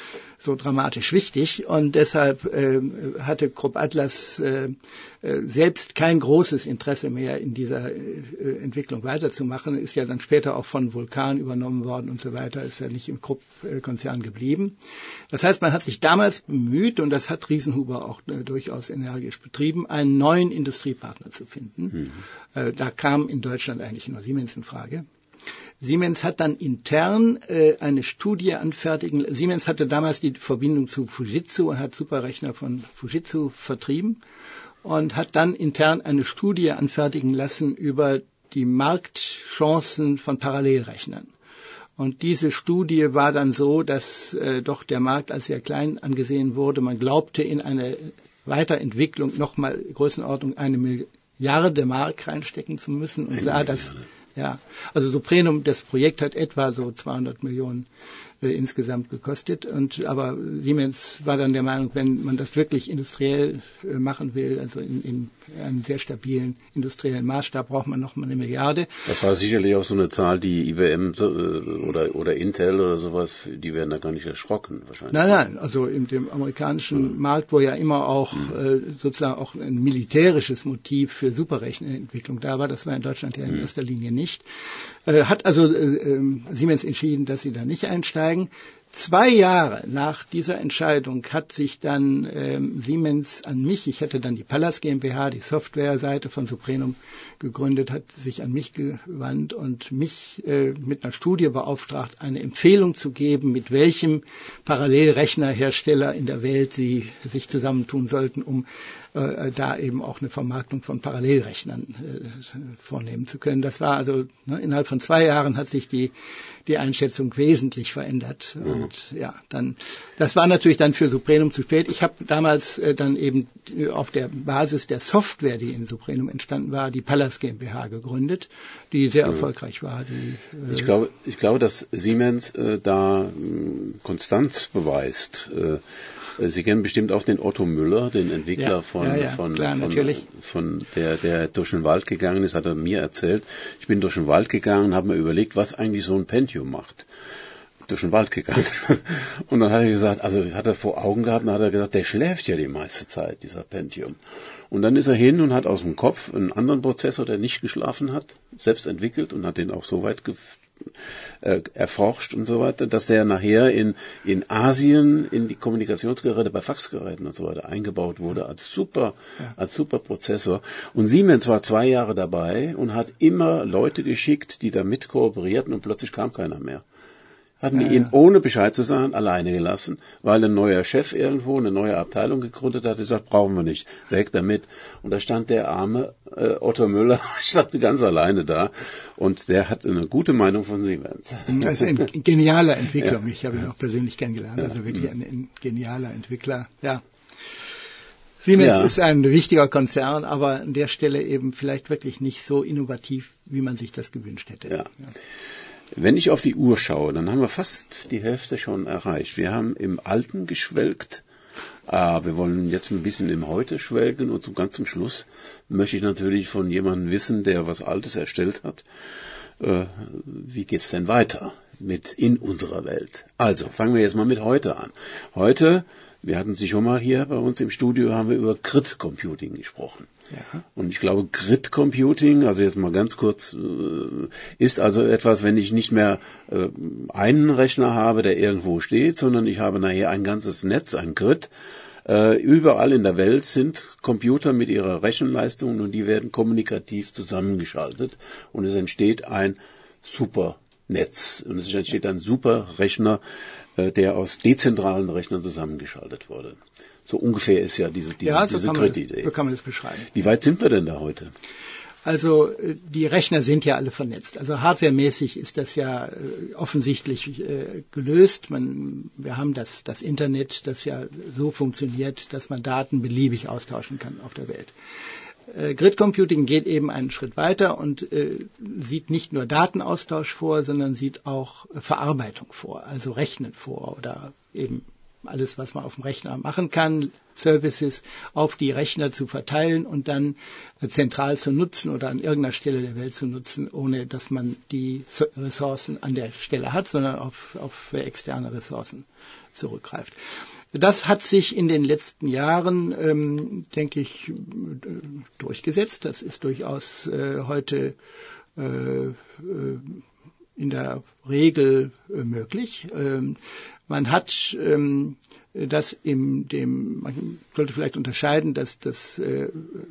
so dramatisch wichtig und deshalb äh, hatte Krupp Atlas äh, äh, selbst kein großes Interesse mehr in dieser äh, Entwicklung weiterzumachen, ist ja dann später auch von Vulkan übernommen worden und so weiter, ist ja nicht im Krupp-Konzern geblieben. Das heißt, man hat sich damals bemüht, und das hat Riesenhuber auch äh, durchaus energisch betrieben, einen neuen Industriepartner zu finden. Mhm. Äh, da kam in Deutschland eigentlich nur Siemens in Frage. Siemens hat dann intern äh, eine Studie anfertigen. Siemens hatte damals die Verbindung zu Fujitsu und hat Superrechner von Fujitsu vertrieben und hat dann intern eine Studie anfertigen lassen über die Marktchancen von Parallelrechnern. Und diese Studie war dann so, dass äh, doch der Markt als sehr klein angesehen wurde. Man glaubte in eine Weiterentwicklung nochmal Größenordnung eine Milliarde Mark reinstecken zu müssen und sah das. Ja, also Soprenum, das Projekt hat etwa so zweihundert Millionen äh, insgesamt gekostet. Und aber Siemens war dann der Meinung, wenn man das wirklich industriell äh, machen will, also in, in einem sehr stabilen industriellen Maßstab, braucht man noch mal eine Milliarde. Das war sicherlich auch so eine Zahl, die I B M äh, oder oder Intel oder sowas, die werden da gar nicht erschrocken wahrscheinlich. Nein, nein, also in dem amerikanischen mhm. Markt, wo ja immer auch mhm. äh, sozusagen auch ein militärisches Motiv für Superrechenentwicklung da war, das war in Deutschland ja in mhm. erster Linie nicht. Äh, hat also äh, Siemens entschieden, dass sie da nicht einsteigen. Zwei Jahre nach dieser Entscheidung hat sich dann ähm, Siemens an mich, ich hatte dann die Pallas GmbH, die Softwareseite von Soprenum gegründet, hat sich an mich gewandt und mich äh, mit einer Studie beauftragt, eine Empfehlung zu geben, mit welchem Parallelrechnerhersteller in der Welt sie sich zusammentun sollten, um äh, da eben auch eine Vermarktung von Parallelrechnern äh, vornehmen zu können. Das war also, ne, innerhalb von zwei Jahren hat sich die die Einschätzung wesentlich verändert. Mhm. Und ja, dann, das war natürlich dann für Soprenum zu spät. Ich habe damals äh, dann eben auf der Basis der Software, die in Soprenum entstanden war, die Pallas GmbH gegründet, die sehr mhm. erfolgreich war. Die, äh, ich glaube, ich glaube, dass Siemens äh, da äh, Konstanz beweist. Äh, Sie kennen bestimmt auch den Otto Müller, den Entwickler ja, von, ja, ja, von, klar, von, von der, der durch den Wald gegangen ist, hat er mir erzählt. Ich bin durch den Wald gegangen und habe mir überlegt, was eigentlich so ein Pentium macht. Durch den Wald gegangen. Und dann hat er gesagt, also hat er vor Augen gehabt und hat er gesagt, der schläft ja die meiste Zeit, dieser Pentium. Und dann ist er hin und hat aus dem Kopf einen anderen Prozessor, der nicht geschlafen hat, selbst entwickelt und hat den auch so weit ge- äh, erforscht und so weiter, dass der nachher in, in Asien in die Kommunikationsgeräte bei Faxgeräten und so weiter eingebaut wurde als super, ja. als super Prozessor. Und Siemens war zwei Jahre dabei und hat immer Leute geschickt, die da mit kooperierten und plötzlich kam keiner mehr. Hatten die ja, ihn, ja. ohne Bescheid zu sagen, alleine gelassen, weil ein neuer Chef irgendwo eine neue Abteilung gegründet hat, gesagt, brauchen wir nicht, weg damit. Und da stand der arme äh, Otto Müller, stand ganz alleine da und der hat eine gute Meinung von Siemens. Das ist ein genialer Entwickler, ja. Ich habe ihn auch persönlich kennengelernt, ja. Also wirklich ein, ein genialer Entwickler, ja. Siemens ja. ist ein wichtiger Konzern, aber an der Stelle eben vielleicht wirklich nicht so innovativ, wie man sich das gewünscht hätte. Ja. Ja. Wenn ich auf die Uhr schaue, dann haben wir fast die Hälfte schon erreicht. Wir haben im Alten geschwelgt, ah, wir wollen jetzt ein bisschen im Heute schwelgen und zum ganz zum Schluss möchte ich natürlich von jemandem wissen, der was Altes erstellt hat. Äh, wie geht's denn weiter mit in unserer Welt? Also, fangen wir jetzt mal mit heute an. Heute, wir hatten sie schon mal hier bei uns im Studio, haben wir über Grid Computing gesprochen. Ja. Und ich glaube, Grid Computing, also jetzt mal ganz kurz, ist also etwas, wenn ich nicht mehr einen Rechner habe, der irgendwo steht, sondern ich habe nachher ein ganzes Netz, ein Grid. Überall in der Welt sind Computer mit ihrer Rechenleistung und die werden kommunikativ zusammengeschaltet und es entsteht ein Supernetz und es entsteht ein Superrechner, der aus dezentralen Rechnern zusammengeschaltet wurde. So ungefähr ist ja diese, diese, ja, diese Grid-Idee. So kann man das beschreiben. Wie weit sind wir denn da heute? Also die Rechner sind ja alle vernetzt. Also hardwaremäßig ist das ja äh, offensichtlich äh, gelöst. Man, wir haben das, das Internet, das ja so funktioniert, dass man Daten beliebig austauschen kann auf der Welt. Äh, Grid Computing geht eben einen Schritt weiter und äh, sieht nicht nur Datenaustausch vor, sondern sieht auch äh, Verarbeitung vor, also Rechnen vor oder eben alles, was man auf dem Rechner machen kann, Services auf die Rechner zu verteilen und dann äh, zentral zu nutzen oder an irgendeiner Stelle der Welt zu nutzen, ohne dass man die Ressourcen an der Stelle hat, sondern auf, auf externe Ressourcen zurückgreift. Das hat sich in den letzten Jahren, ähm, denke ich, durchgesetzt. Das ist durchaus äh, heute äh, in der Regel äh, möglich. Ähm, man hat ähm, das im dem, man sollte vielleicht unterscheiden, dass das äh,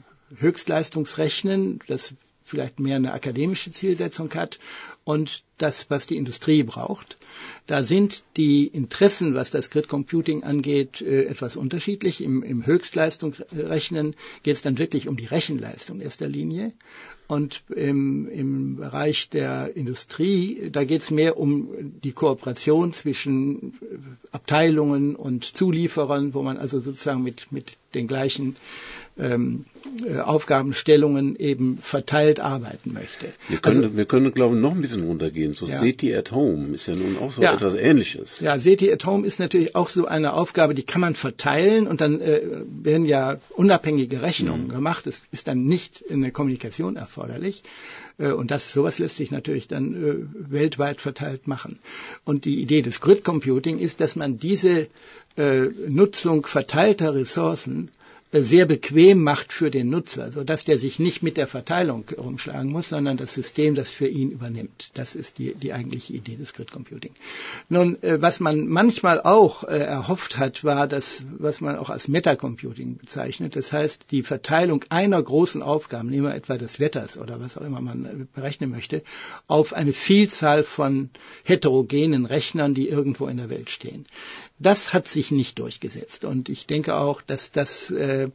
Höchstleistungsrechnen, das vielleicht mehr eine akademische Zielsetzung hat, und das, was die Industrie braucht. Da sind die Interessen, was das Grid Computing angeht, äh, etwas unterschiedlich. Im, im Höchstleistungsrechnen geht es dann wirklich um die Rechenleistung in erster Linie. Und im, im Bereich der Industrie, da geht es mehr um die Kooperation zwischen Abteilungen und Zulieferern, wo man also sozusagen mit, mit den gleichen ähm, äh, Aufgabenstellungen eben verteilt arbeiten möchte. Wir können, also, wir können, glaube ich, noch ein bisschen runtergehen. So ja. SETI at Home ist ja nun auch so ja. etwas Ähnliches. Ja, SETI at Home ist natürlich auch so eine Aufgabe, die kann man verteilen und dann äh, werden ja unabhängige Rechnungen mhm. gemacht. Es ist dann nicht eine Kommunikation erforderlich. Äh, und das, sowas lässt sich natürlich dann äh, weltweit verteilt machen. Und die Idee des Grid Computing ist, dass man diese äh, Nutzung verteilter Ressourcen sehr bequem macht für den Nutzer, sodass der sich nicht mit der Verteilung rumschlagen muss, sondern das System das für ihn übernimmt. Das ist die, die eigentliche Idee des Grid Computing. Nun, äh, was man manchmal auch äh, erhofft hat, war das, was man auch als Metacomputing bezeichnet. Das heißt, die Verteilung einer großen Aufgabe, nehmen wir etwa des Wetters oder was auch immer man berechnen möchte, auf eine Vielzahl von heterogenen Rechnern, die irgendwo in der Welt stehen. Das hat sich nicht durchgesetzt und ich denke auch, dass das äh,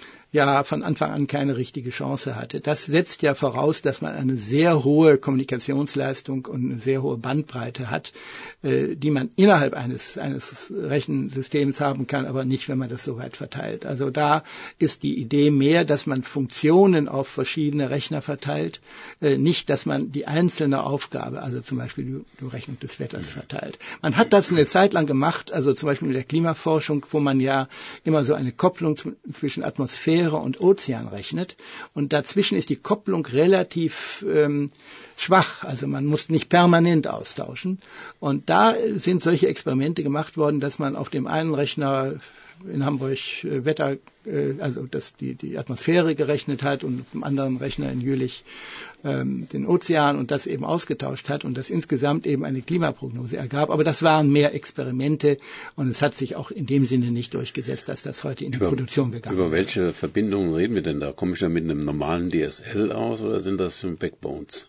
ja von Anfang an keine richtige Chance hatte. Das setzt ja voraus, dass man eine sehr hohe Kommunikationsleistung und eine sehr hohe Bandbreite hat, äh, die man innerhalb eines, eines Rechensystems haben kann, aber nicht, wenn man das so weit verteilt. Also da ist die Idee mehr, dass man Funktionen auf verschiedene Rechner verteilt, äh, nicht, dass man die einzelne Aufgabe, also zum Beispiel die, die Rechnung des Wetters verteilt. Man hat das eine Zeit lang gemacht, also zum Beispiel mit der Klimaforschung, wo man ja immer so eine Kopplung z- zwischen Atmosphäre und Ozean rechnet. Und dazwischen ist die Kopplung relativ ähm, schwach. Also man muss nicht permanent austauschen. Und da sind solche Experimente gemacht worden, dass man auf dem einen Rechner in Hamburg äh, Wetter, äh, also dass die, die Atmosphäre gerechnet hat und auf dem anderen Rechner in Jülich ähm, den Ozean und das eben ausgetauscht hat und das insgesamt eben eine Klimaprognose ergab. Aber das waren mehr Experimente und es hat sich auch in dem Sinne nicht durchgesetzt, dass das heute in die über, Produktion gegangen ist. Über welche wäre. Verbindungen reden wir denn da? Komme ich da mit einem normalen D S L aus oder sind das schon Backbones?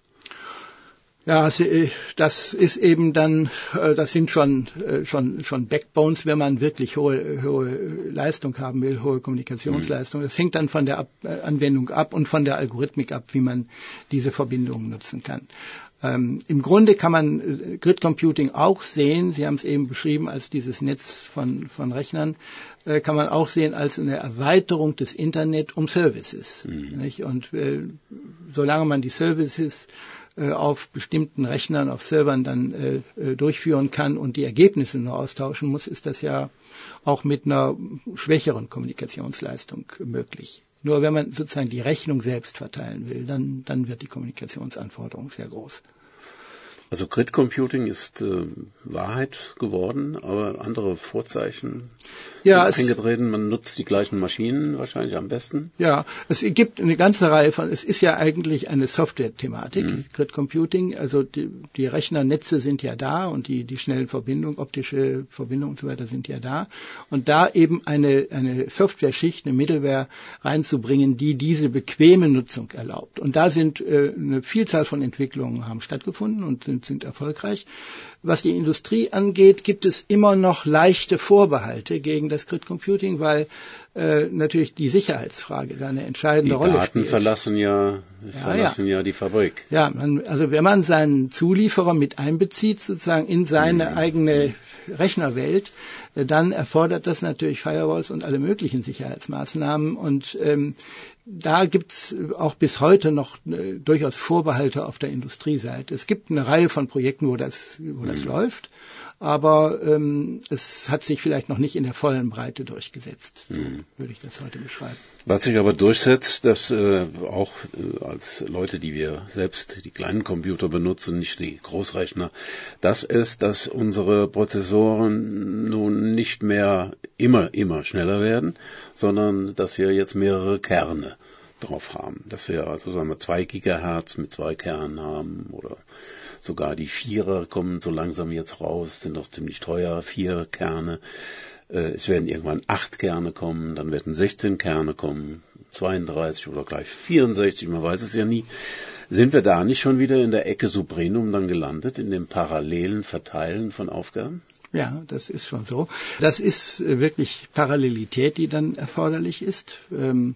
Ja, das ist eben dann, das sind schon, schon, schon Backbones, wenn man wirklich hohe, hohe Leistung haben will, hohe Kommunikationsleistung. Das hängt dann von der ab, Anwendung ab und von der Algorithmik ab, wie man diese Verbindungen nutzen kann. Ähm, Im Grunde kann man äh, Grid Computing auch sehen, Sie haben es eben beschrieben als dieses Netz von, von Rechnern, äh, kann man auch sehen als eine Erweiterung des Internet um Services. Mhm. Nicht? Und äh, solange man die Services äh, auf bestimmten Rechnern, auf Servern dann äh, durchführen kann und die Ergebnisse nur austauschen muss, ist das ja auch mit einer schwächeren Kommunikationsleistung möglich. Nur wenn man sozusagen die Rechnung selbst verteilen will, dann, dann wird die Kommunikationsanforderung sehr groß. Also Grid Computing ist äh, Wahrheit geworden, aber andere Vorzeichen ja, sind eingetreten. Man nutzt die gleichen Maschinen wahrscheinlich am besten. Ja, es gibt eine ganze Reihe von, es ist ja eigentlich eine Software-Thematik, mhm. Grid Computing. Also die, die Rechnernetze sind ja da und die, die schnellen Verbindungen, optische Verbindungen und so weiter sind ja da. Und da eben eine, eine Software-Schicht, eine Middleware reinzubringen, die diese bequeme Nutzung erlaubt. Und da sind äh, eine Vielzahl von Entwicklungen haben stattgefunden und sind sind erfolgreich. Was die Industrie angeht, gibt es immer noch leichte Vorbehalte gegen das Grid Computing, weil äh, natürlich die Sicherheitsfrage da eine entscheidende die Rolle spielt. Die Daten verlassen ja, verlassen ja. ja die Fabrik. Ja, man, also wenn man seinen Zulieferer mit einbezieht, sozusagen in seine mhm. eigene Rechnerwelt, äh, dann erfordert das natürlich Firewalls und alle möglichen Sicherheitsmaßnahmen. Und ähm, da gibt's auch bis heute noch äh, durchaus Vorbehalte auf der Industrieseite. Es gibt eine Reihe von Projekten, wo das, wo das mhm. läuft. Aber ähm, es hat sich vielleicht noch nicht in der vollen Breite durchgesetzt, so mhm. würde ich das heute beschreiben. Was sich aber durchsetzt, dass äh, auch äh, als Leute, die wir selbst die kleinen Computer benutzen, nicht die Großrechner, das ist, dass unsere Prozessoren nun nicht mehr immer, immer schneller werden, sondern dass wir jetzt mehrere Kerne drauf haben. Dass wir also sagen wir zwei Gigahertz mit zwei Kernen haben oder sogar die Vierer kommen so langsam jetzt raus, sind noch ziemlich teuer, vier Kerne. Es werden irgendwann acht Kerne kommen, dann werden sechzehn Kerne kommen, zweiunddreißig oder gleich vierundsechzig, man weiß es ja nie. Sind wir da nicht schon wieder in der Ecke Suprenum dann gelandet, in dem parallelen Verteilen von Aufgaben? Ja, das ist schon so. Das ist wirklich Parallelität, die dann erforderlich ist. Ähm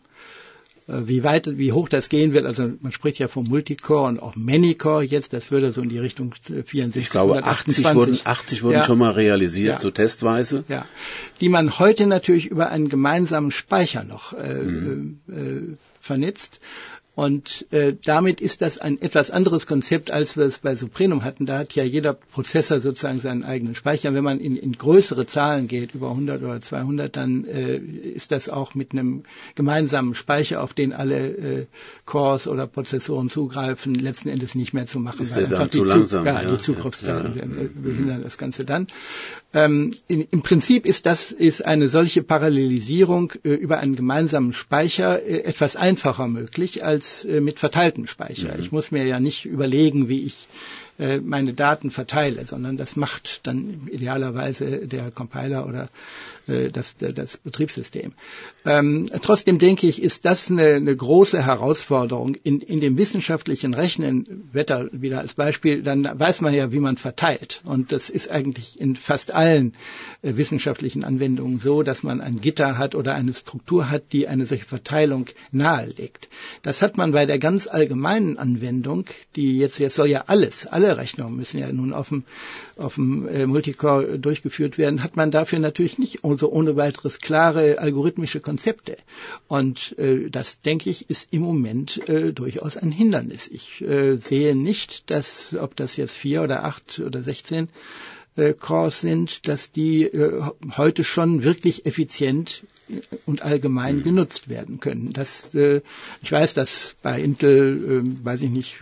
Wie weit, wie hoch das gehen wird, also man spricht ja vom Multicore und auch Manycore jetzt, das würde so in die Richtung vierundsechzig. Ich glaube, achtzig wurden, achtzig wurden ja. schon mal realisiert, ja. so testweise. Ja, die man heute natürlich über einen gemeinsamen Speicher noch äh, mhm. äh, vernetzt. Und äh, damit ist das ein etwas anderes Konzept, als wir es bei Suprenum hatten. Da hat ja jeder Prozessor sozusagen seinen eigenen Speicher. Wenn man in, in größere Zahlen geht, über hundert oder zweihundert, dann äh, ist das auch mit einem gemeinsamen Speicher, auf den alle äh, Cores oder Prozessoren zugreifen, letzten Endes nicht mehr zu machen. Ist weil der dann zu langsam? Ja, ja, die Zugriffszeiten ja, ja. behindern das Ganze dann. Ähm, in, Im Prinzip ist das ist eine solche Parallelisierung äh, über einen gemeinsamen Speicher äh, etwas einfacher möglich als äh, mit verteiltem Speicher. Mhm. Ich muss mir ja nicht überlegen, wie ich äh, meine Daten verteile, sondern das macht dann idealerweise der Compiler oder äh, das, das Betriebssystem. Ähm, trotzdem denke ich, ist das eine, eine große Herausforderung. In, in dem wissenschaftlichen Rechnen, Wetter wieder als Beispiel, dann weiß man ja, wie man verteilt. Und das ist eigentlich in fast allen äh, wissenschaftlichen Anwendungen so, dass man ein Gitter hat oder eine Struktur hat, die eine solche Verteilung nahelegt. Das hat man bei der ganz allgemeinen Anwendung, die jetzt, jetzt soll ja alles, alle Rechnungen müssen ja nun auf dem, auf dem äh, Multicore durchgeführt werden, hat man dafür natürlich nicht so ohne weiteres klare algorithmische Konzepte. Und äh, das, denke ich, ist im Moment äh, durchaus ein Hindernis. Ich äh, sehe nicht, dass, ob das jetzt vier oder acht oder sechzehn äh, Cores sind, dass die äh, heute schon wirklich effizient und allgemein mhm. genutzt werden können. Das, äh, ich weiß, dass bei Intel, äh, weiß ich nicht,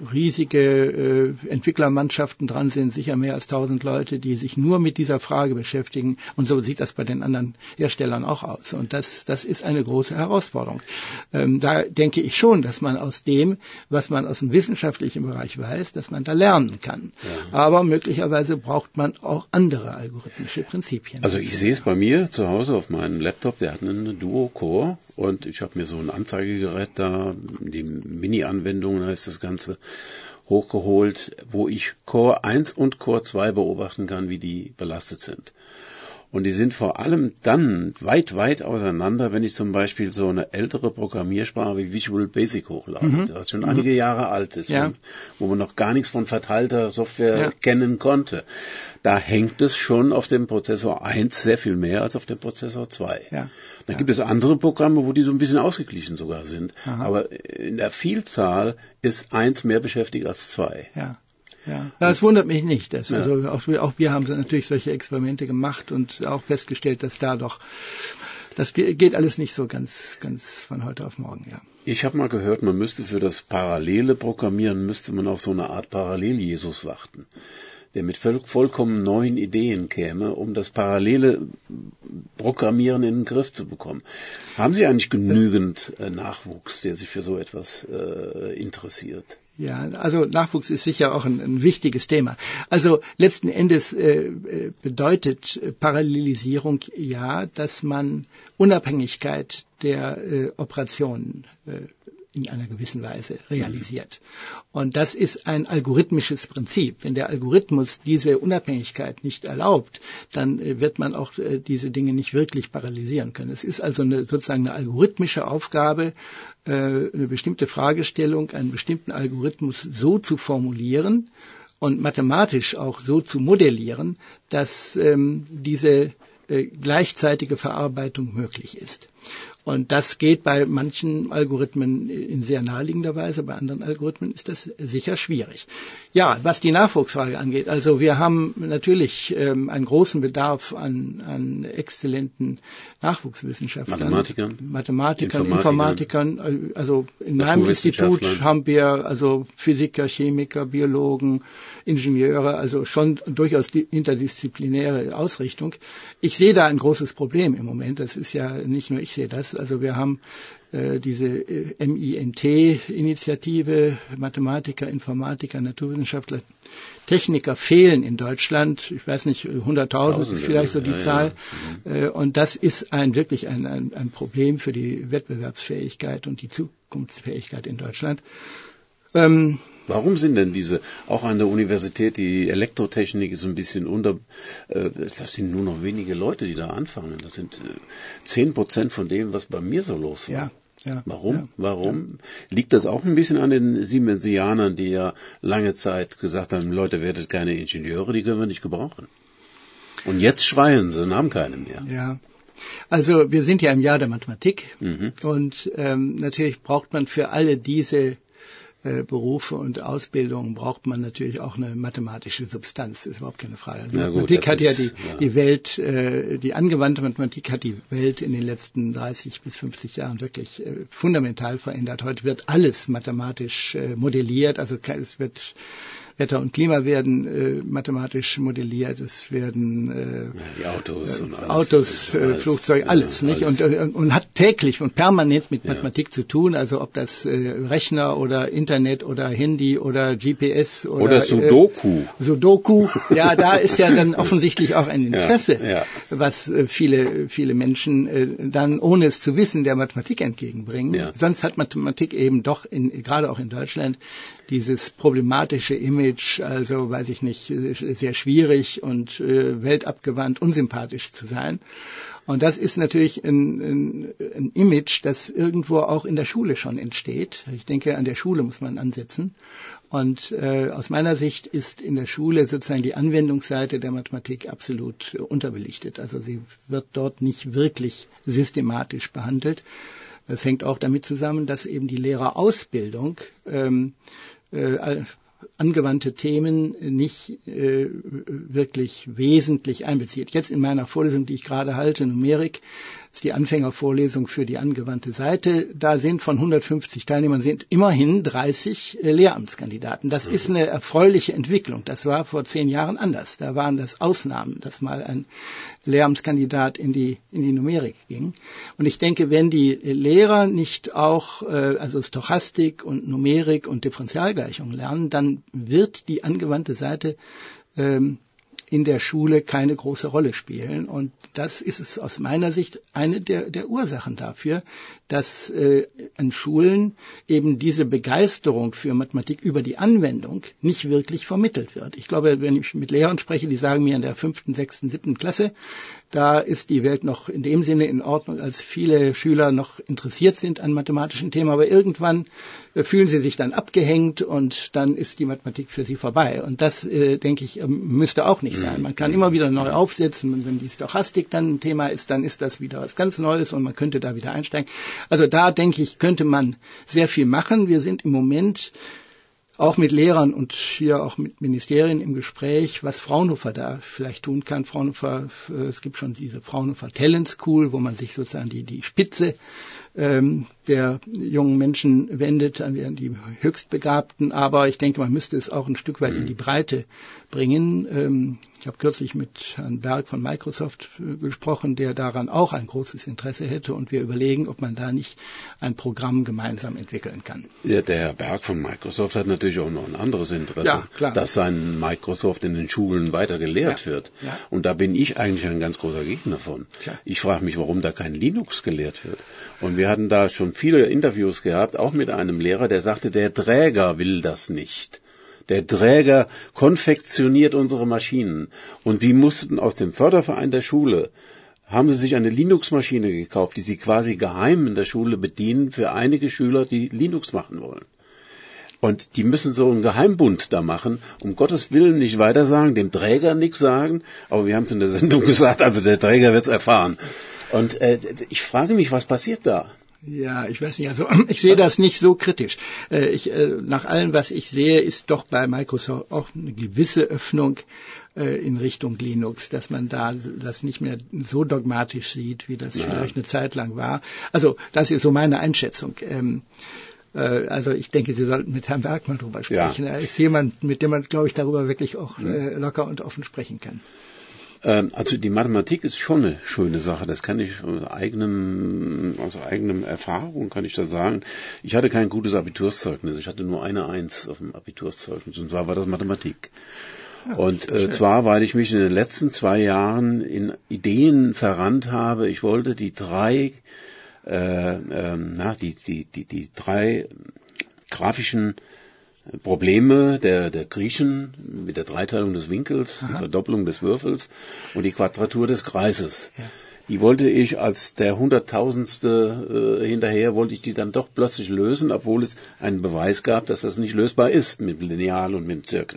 riesige äh, Entwicklermannschaften dran sind, sicher mehr als tausend Leute, die sich nur mit dieser Frage beschäftigen. Und so sieht das bei den anderen Herstellern auch aus. Und das, das ist eine große Herausforderung. Ähm, da denke ich schon, dass man aus dem, was man aus dem wissenschaftlichen Bereich weiß, dass man da lernen kann. Ja. Aber möglicherweise braucht man auch andere algorithmische Prinzipien. Also ich sehe es bei mir zu Hause auf meinem Laptop, der hat einen Duo-Core und ich habe mir so ein Anzeigegerät da, die Mini-Anwendungen heißt das Ganze, hochgeholt, wo ich Core eins und Core zwei beobachten kann, wie die belastet sind. Und die sind vor allem dann weit, weit auseinander, wenn ich zum Beispiel so eine ältere Programmiersprache wie Visual Basic hochlade, mhm. das schon mhm. einige Jahre alt ist, ja. wo man noch gar nichts von verteilter Software ja. kennen konnte. Da hängt es schon auf dem Prozessor eins sehr viel mehr als auf dem Prozessor zwei. Ja. Da ja. gibt es andere Programme, wo die so ein bisschen ausgeglichen sogar sind. Aha. Aber in der Vielzahl ist eins mehr beschäftigt als zwei. Ja. Ja, das wundert mich nicht. Dass, ja. Also auch, auch wir haben natürlich solche Experimente gemacht und auch festgestellt, dass da doch, das geht alles nicht so ganz, ganz von heute auf morgen, ja. Ich habe mal gehört, man müsste für das parallele Programmieren, müsste man auf so eine Art Parallel-Jesus warten, der mit voll, vollkommen neuen Ideen käme, um das parallele Programmieren in den Griff zu bekommen. Haben Sie eigentlich genügend äh, Nachwuchs, der sich für so etwas äh, interessiert? Ja, also Nachwuchs ist sicher auch ein, ein wichtiges Thema. Also letzten Endes äh, bedeutet Parallelisierung ja, dass man Unabhängigkeit der äh, Operationen äh, in einer gewissen Weise realisiert. Und das ist ein algorithmisches Prinzip. Wenn der Algorithmus diese Unabhängigkeit nicht erlaubt, dann wird man auch diese Dinge nicht wirklich paralysieren können. Es ist also eine, sozusagen eine algorithmische Aufgabe, eine bestimmte Fragestellung, einen bestimmten Algorithmus so zu formulieren und mathematisch auch so zu modellieren, dass ähm, diese äh, gleichzeitige Verarbeitung möglich ist. Und das geht bei manchen Algorithmen in sehr naheliegender Weise, bei anderen Algorithmen ist das sicher schwierig. Ja, was die Nachwuchsfrage angeht, also wir haben natürlich ähm, einen großen Bedarf an, an exzellenten Nachwuchswissenschaftlern. Mathematikern? Mathematikern, Informatikern. Informatikern. Also in meinem Institut haben wir also Physiker, Chemiker, Biologen, Ingenieure, also schon durchaus die interdisziplinäre Ausrichtung. Ich sehe da ein großes Problem im Moment. Das ist ja nicht nur ich sehe das. Also wir haben äh, diese äh, M I N T-Initiative, Mathematiker, Informatiker, Naturwissenschaftler, Techniker fehlen in Deutschland. Ich weiß nicht, hunderttausend ist vielleicht so die ja, Zahl. Ja. Mhm. Und das ist ein wirklich ein, ein, ein Problem für die Wettbewerbsfähigkeit und die Zukunftsfähigkeit in Deutschland. Ähm, Warum sind denn diese, auch an der Universität, die Elektrotechnik ist ein bisschen unter, äh, das sind nur noch wenige Leute, die da anfangen. Das sind zehn äh, Prozent von dem, was bei mir so los war. Ja, ja, Warum? Ja, Warum? Ja. Liegt das auch ein bisschen an den Siemensianern, die ja lange Zeit gesagt haben, Leute, werdet keine Ingenieure, die können wir nicht gebrauchen. Und jetzt schreien sie und haben keine mehr. Ja. Also wir sind ja im Jahr der Mathematik mhm. und ähm, natürlich braucht man für alle diese Berufe und Ausbildungen braucht man natürlich auch eine mathematische Substanz, ist überhaupt keine Frage. Also Mathematik gut, hat ja die, ja die Welt, äh, die angewandte Mathematik hat die Welt in den letzten dreißig bis fünfzig Jahren wirklich äh, fundamental verändert. Heute wird alles mathematisch äh, modelliert, also es wird Wetter und Klima werden äh, mathematisch modelliert, es werden äh, ja, die Autos, äh, und alles, Autos, äh, Flugzeuge, alles, ja, nicht? Alles. Und, und, und hat täglich und permanent mit ja. Mathematik zu tun, also ob das äh, Rechner oder Internet oder Handy oder G P S oder, oder Sudoku. Äh, Sudoku, ja, da ist ja dann offensichtlich auch ein Interesse, ja, ja. was äh, viele, viele Menschen äh, dann, ohne es zu wissen, der Mathematik entgegenbringen. Ja. Sonst hat Mathematik eben doch, in, gerade auch in Deutschland, dieses problematische Image, also weiß ich nicht, sehr schwierig und äh, weltabgewandt, unsympathisch zu sein. Und das ist natürlich ein, ein, ein Image, das irgendwo auch in der Schule schon entsteht. Ich denke, an der Schule muss man ansetzen. Und äh, aus meiner Sicht ist in der Schule sozusagen die Anwendungsseite der Mathematik absolut unterbelichtet. Also sie wird dort nicht wirklich systematisch behandelt. Das hängt auch damit zusammen, dass eben die Lehrerausbildung ähm, äh, angewandte Themen nicht äh, wirklich wesentlich einbezieht. Jetzt in meiner Vorlesung, die ich gerade halte, Numerik, ist die Anfängervorlesung für die angewandte Seite. Da sind von hundertfünfzig Teilnehmern sind immerhin dreißig äh, Lehramtskandidaten. Das ist eine erfreuliche Entwicklung. Das war vor zehn Jahren anders. Da waren das Ausnahmen, dass mal ein Lehramtskandidat in die in die Numerik ging. Und ich denke, wenn die Lehrer nicht auch äh, also Stochastik und Numerik und Differentialgleichungen lernen, dann wird die angewandte Seite ähm, in der Schule keine große Rolle spielen. Und das ist es aus meiner Sicht eine der, der Ursachen dafür, dass äh, an Schulen eben diese Begeisterung für Mathematik über die Anwendung nicht wirklich vermittelt wird. Ich glaube, wenn ich mit Lehrern spreche, die sagen mir in der fünften, sechsten, siebten Klasse, da ist die Welt noch in dem Sinne in Ordnung, als viele Schüler noch interessiert sind an mathematischen Themen, aber irgendwann äh, fühlen sie sich dann abgehängt und dann ist die Mathematik für sie vorbei. Und das, äh, denke ich, müsste auch nicht sein. Man kann immer wieder neu aufsetzen und wenn die Stochastik dann ein Thema ist, dann ist das wieder was ganz Neues und man könnte da wieder einsteigen. Also da, denke ich, könnte man sehr viel machen. Wir sind im Moment auch mit Lehrern und hier auch mit Ministerien im Gespräch, was Fraunhofer da vielleicht tun kann. Fraunhofer, es gibt schon diese Fraunhofer Talent School, wo man sich sozusagen die, die Spitze ähm, der jungen Menschen wendet, an die Höchstbegabten. Aber ich denke, man müsste es auch ein Stück weit in die Breite bringen. Ähm, ich habe kürzlich mit Herrn Berg von Microsoft äh, gesprochen, der daran auch ein großes Interesse hätte. Und wir überlegen, ob man da nicht ein Programm gemeinsam entwickeln kann. Ja, der Herr Berg von Microsoft hat natürlich auch noch ein anderes Interesse, ja, klar. dass sein Microsoft in den Schulen weiter gelehrt ja, wird. Ja. Und da bin ich eigentlich ein ganz großer Gegner von. Tja. Ich frage mich, warum da kein Linux gelehrt wird. Und wir wir hatten da schon viele Interviews gehabt, auch mit einem Lehrer, der sagte, der Träger will das nicht. Der Träger konfektioniert unsere Maschinen. Und sie mussten aus dem Förderverein der Schule, haben sie sich eine Linux-Maschine gekauft, die sie quasi geheim in der Schule bedienen für einige Schüler, die Linux machen wollen. Und die müssen so einen Geheimbund da machen, um Gottes Willen nicht weiter sagen, dem Träger nichts sagen, aber wir haben es in der Sendung gesagt, also der Träger wird es erfahren. Und äh, ich frage mich, was passiert da? Ja, ich weiß nicht, also ich sehe das nicht so kritisch. Äh, ich, äh, nach allem, was ich sehe, ist doch bei Microsoft auch eine gewisse Öffnung äh, in Richtung Linux, dass man da das nicht mehr so dogmatisch sieht, wie das ja. vielleicht eine Zeit lang war. Also das ist so meine Einschätzung. Ähm, Also ich denke, Sie sollten mit Herrn Berg mal drüber sprechen. Ja. Er ist jemand, mit dem man, glaube ich, darüber wirklich auch äh, locker und offen sprechen kann. Ähm, also die Mathematik ist schon eine schöne Sache. Das kann ich aus eigenem, aus eigenem Erfahrung kann ich das sagen. Ich hatte kein gutes Abiturzeugnis. Ich hatte nur eine Eins auf dem Abiturzeugnis. Und zwar war das Mathematik. Ja, und äh, zwar, weil ich mich in den letzten zwei Jahren in Ideen verrannt habe. Ich wollte die drei Äh, ähm, na, die, die, die, die drei grafischen Probleme der, der Griechen mit der Dreiteilung des Winkels, Aha. die Verdoppelung des Würfels und die Quadratur des Kreises. Ja. Die wollte ich als der hunderttausendste äh, hinterher, wollte ich die dann doch plötzlich lösen, obwohl es einen Beweis gab, dass das nicht lösbar ist mit dem Lineal und mit dem Zirkel.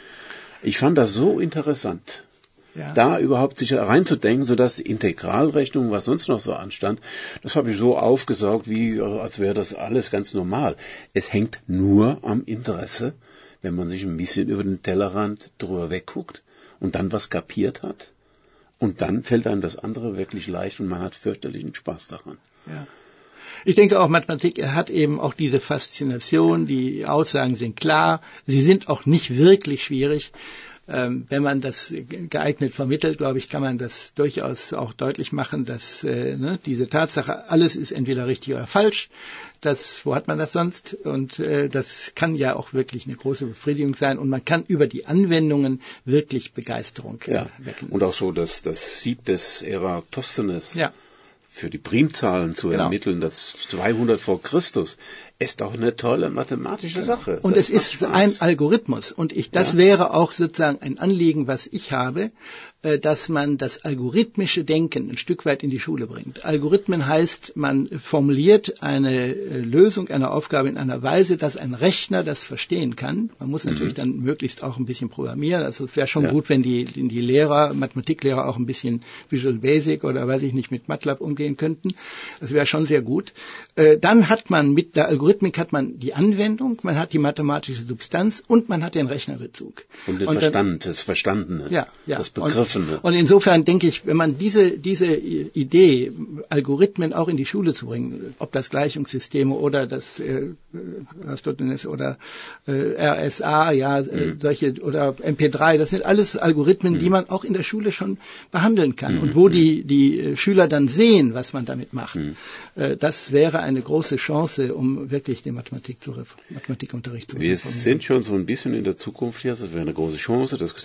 Ich fand das so interessant. Ja. Da überhaupt sich reinzudenken, sodass die Integralrechnung, was sonst noch so anstand, das habe ich so aufgesaugt, wie als wäre das alles ganz normal. Es hängt nur am Interesse, wenn man sich ein bisschen über den Tellerrand drüber wegguckt und dann was kapiert hat. Und dann fällt einem das andere wirklich leicht und man hat fürchterlichen Spaß daran. Ja. Ich denke auch, Mathematik hat eben auch diese Faszination, die Aussagen sind klar, sie sind auch nicht wirklich schwierig. Ähm, wenn man das geeignet vermittelt, glaube ich, kann man das durchaus auch deutlich machen, dass äh, ne, diese Tatsache, alles ist entweder richtig oder falsch. Das, wo hat man das sonst? Und äh, das kann ja auch wirklich eine große Befriedigung sein. Und man kann über die Anwendungen wirklich Begeisterung äh, ja. wecken. Und auch so das, das Sieb des Eratosthenes. Ja. Für die Primzahlen zu genau. ermitteln, das zweihundert vor Christus, ist doch eine tolle mathematische Sache. Und das es ist Spaß. Ein Algorithmus. Und ich, das ja. wäre auch sozusagen ein Anliegen, was ich habe, äh, dass man das algorithmische Denken ein Stück weit in die Schule bringt. Algorithmen heißt, man formuliert eine äh, Lösung einer Aufgabe in einer Weise, dass ein Rechner das verstehen kann. Man muss mhm. natürlich dann möglichst auch ein bisschen programmieren. Also es wäre schon ja. gut, wenn die, die Lehrer, Mathematiklehrer auch ein bisschen Visual Basic oder weiß ich nicht, mit MATLAB umgehen könnten. Das wäre schon sehr gut. Äh, dann hat man mit der Algorithmik hat man die Anwendung, man hat die mathematische Substanz und man hat den Rechnerbezug. Und den und Verstand, dann, das Verstandene, ja, ja. das Begriffene. Und, und insofern denke ich, wenn man diese, diese Idee, Algorithmen auch in die Schule zu bringen, ob das Gleichungssysteme oder das äh, Aristoteles oder äh, R S A, ja, mhm. äh, solche oder M P drei, das sind alles Algorithmen, mhm. die man auch in der Schule schon behandeln kann. Mhm. Und wo die, die Schüler dann sehen, was man damit macht, mhm. äh, das wäre eine große Chance, um wirklich den Mathematik zu Mathematikunterricht zu Wir sind schon so ein bisschen in der Zukunft jetzt, das wäre eine große Chance, das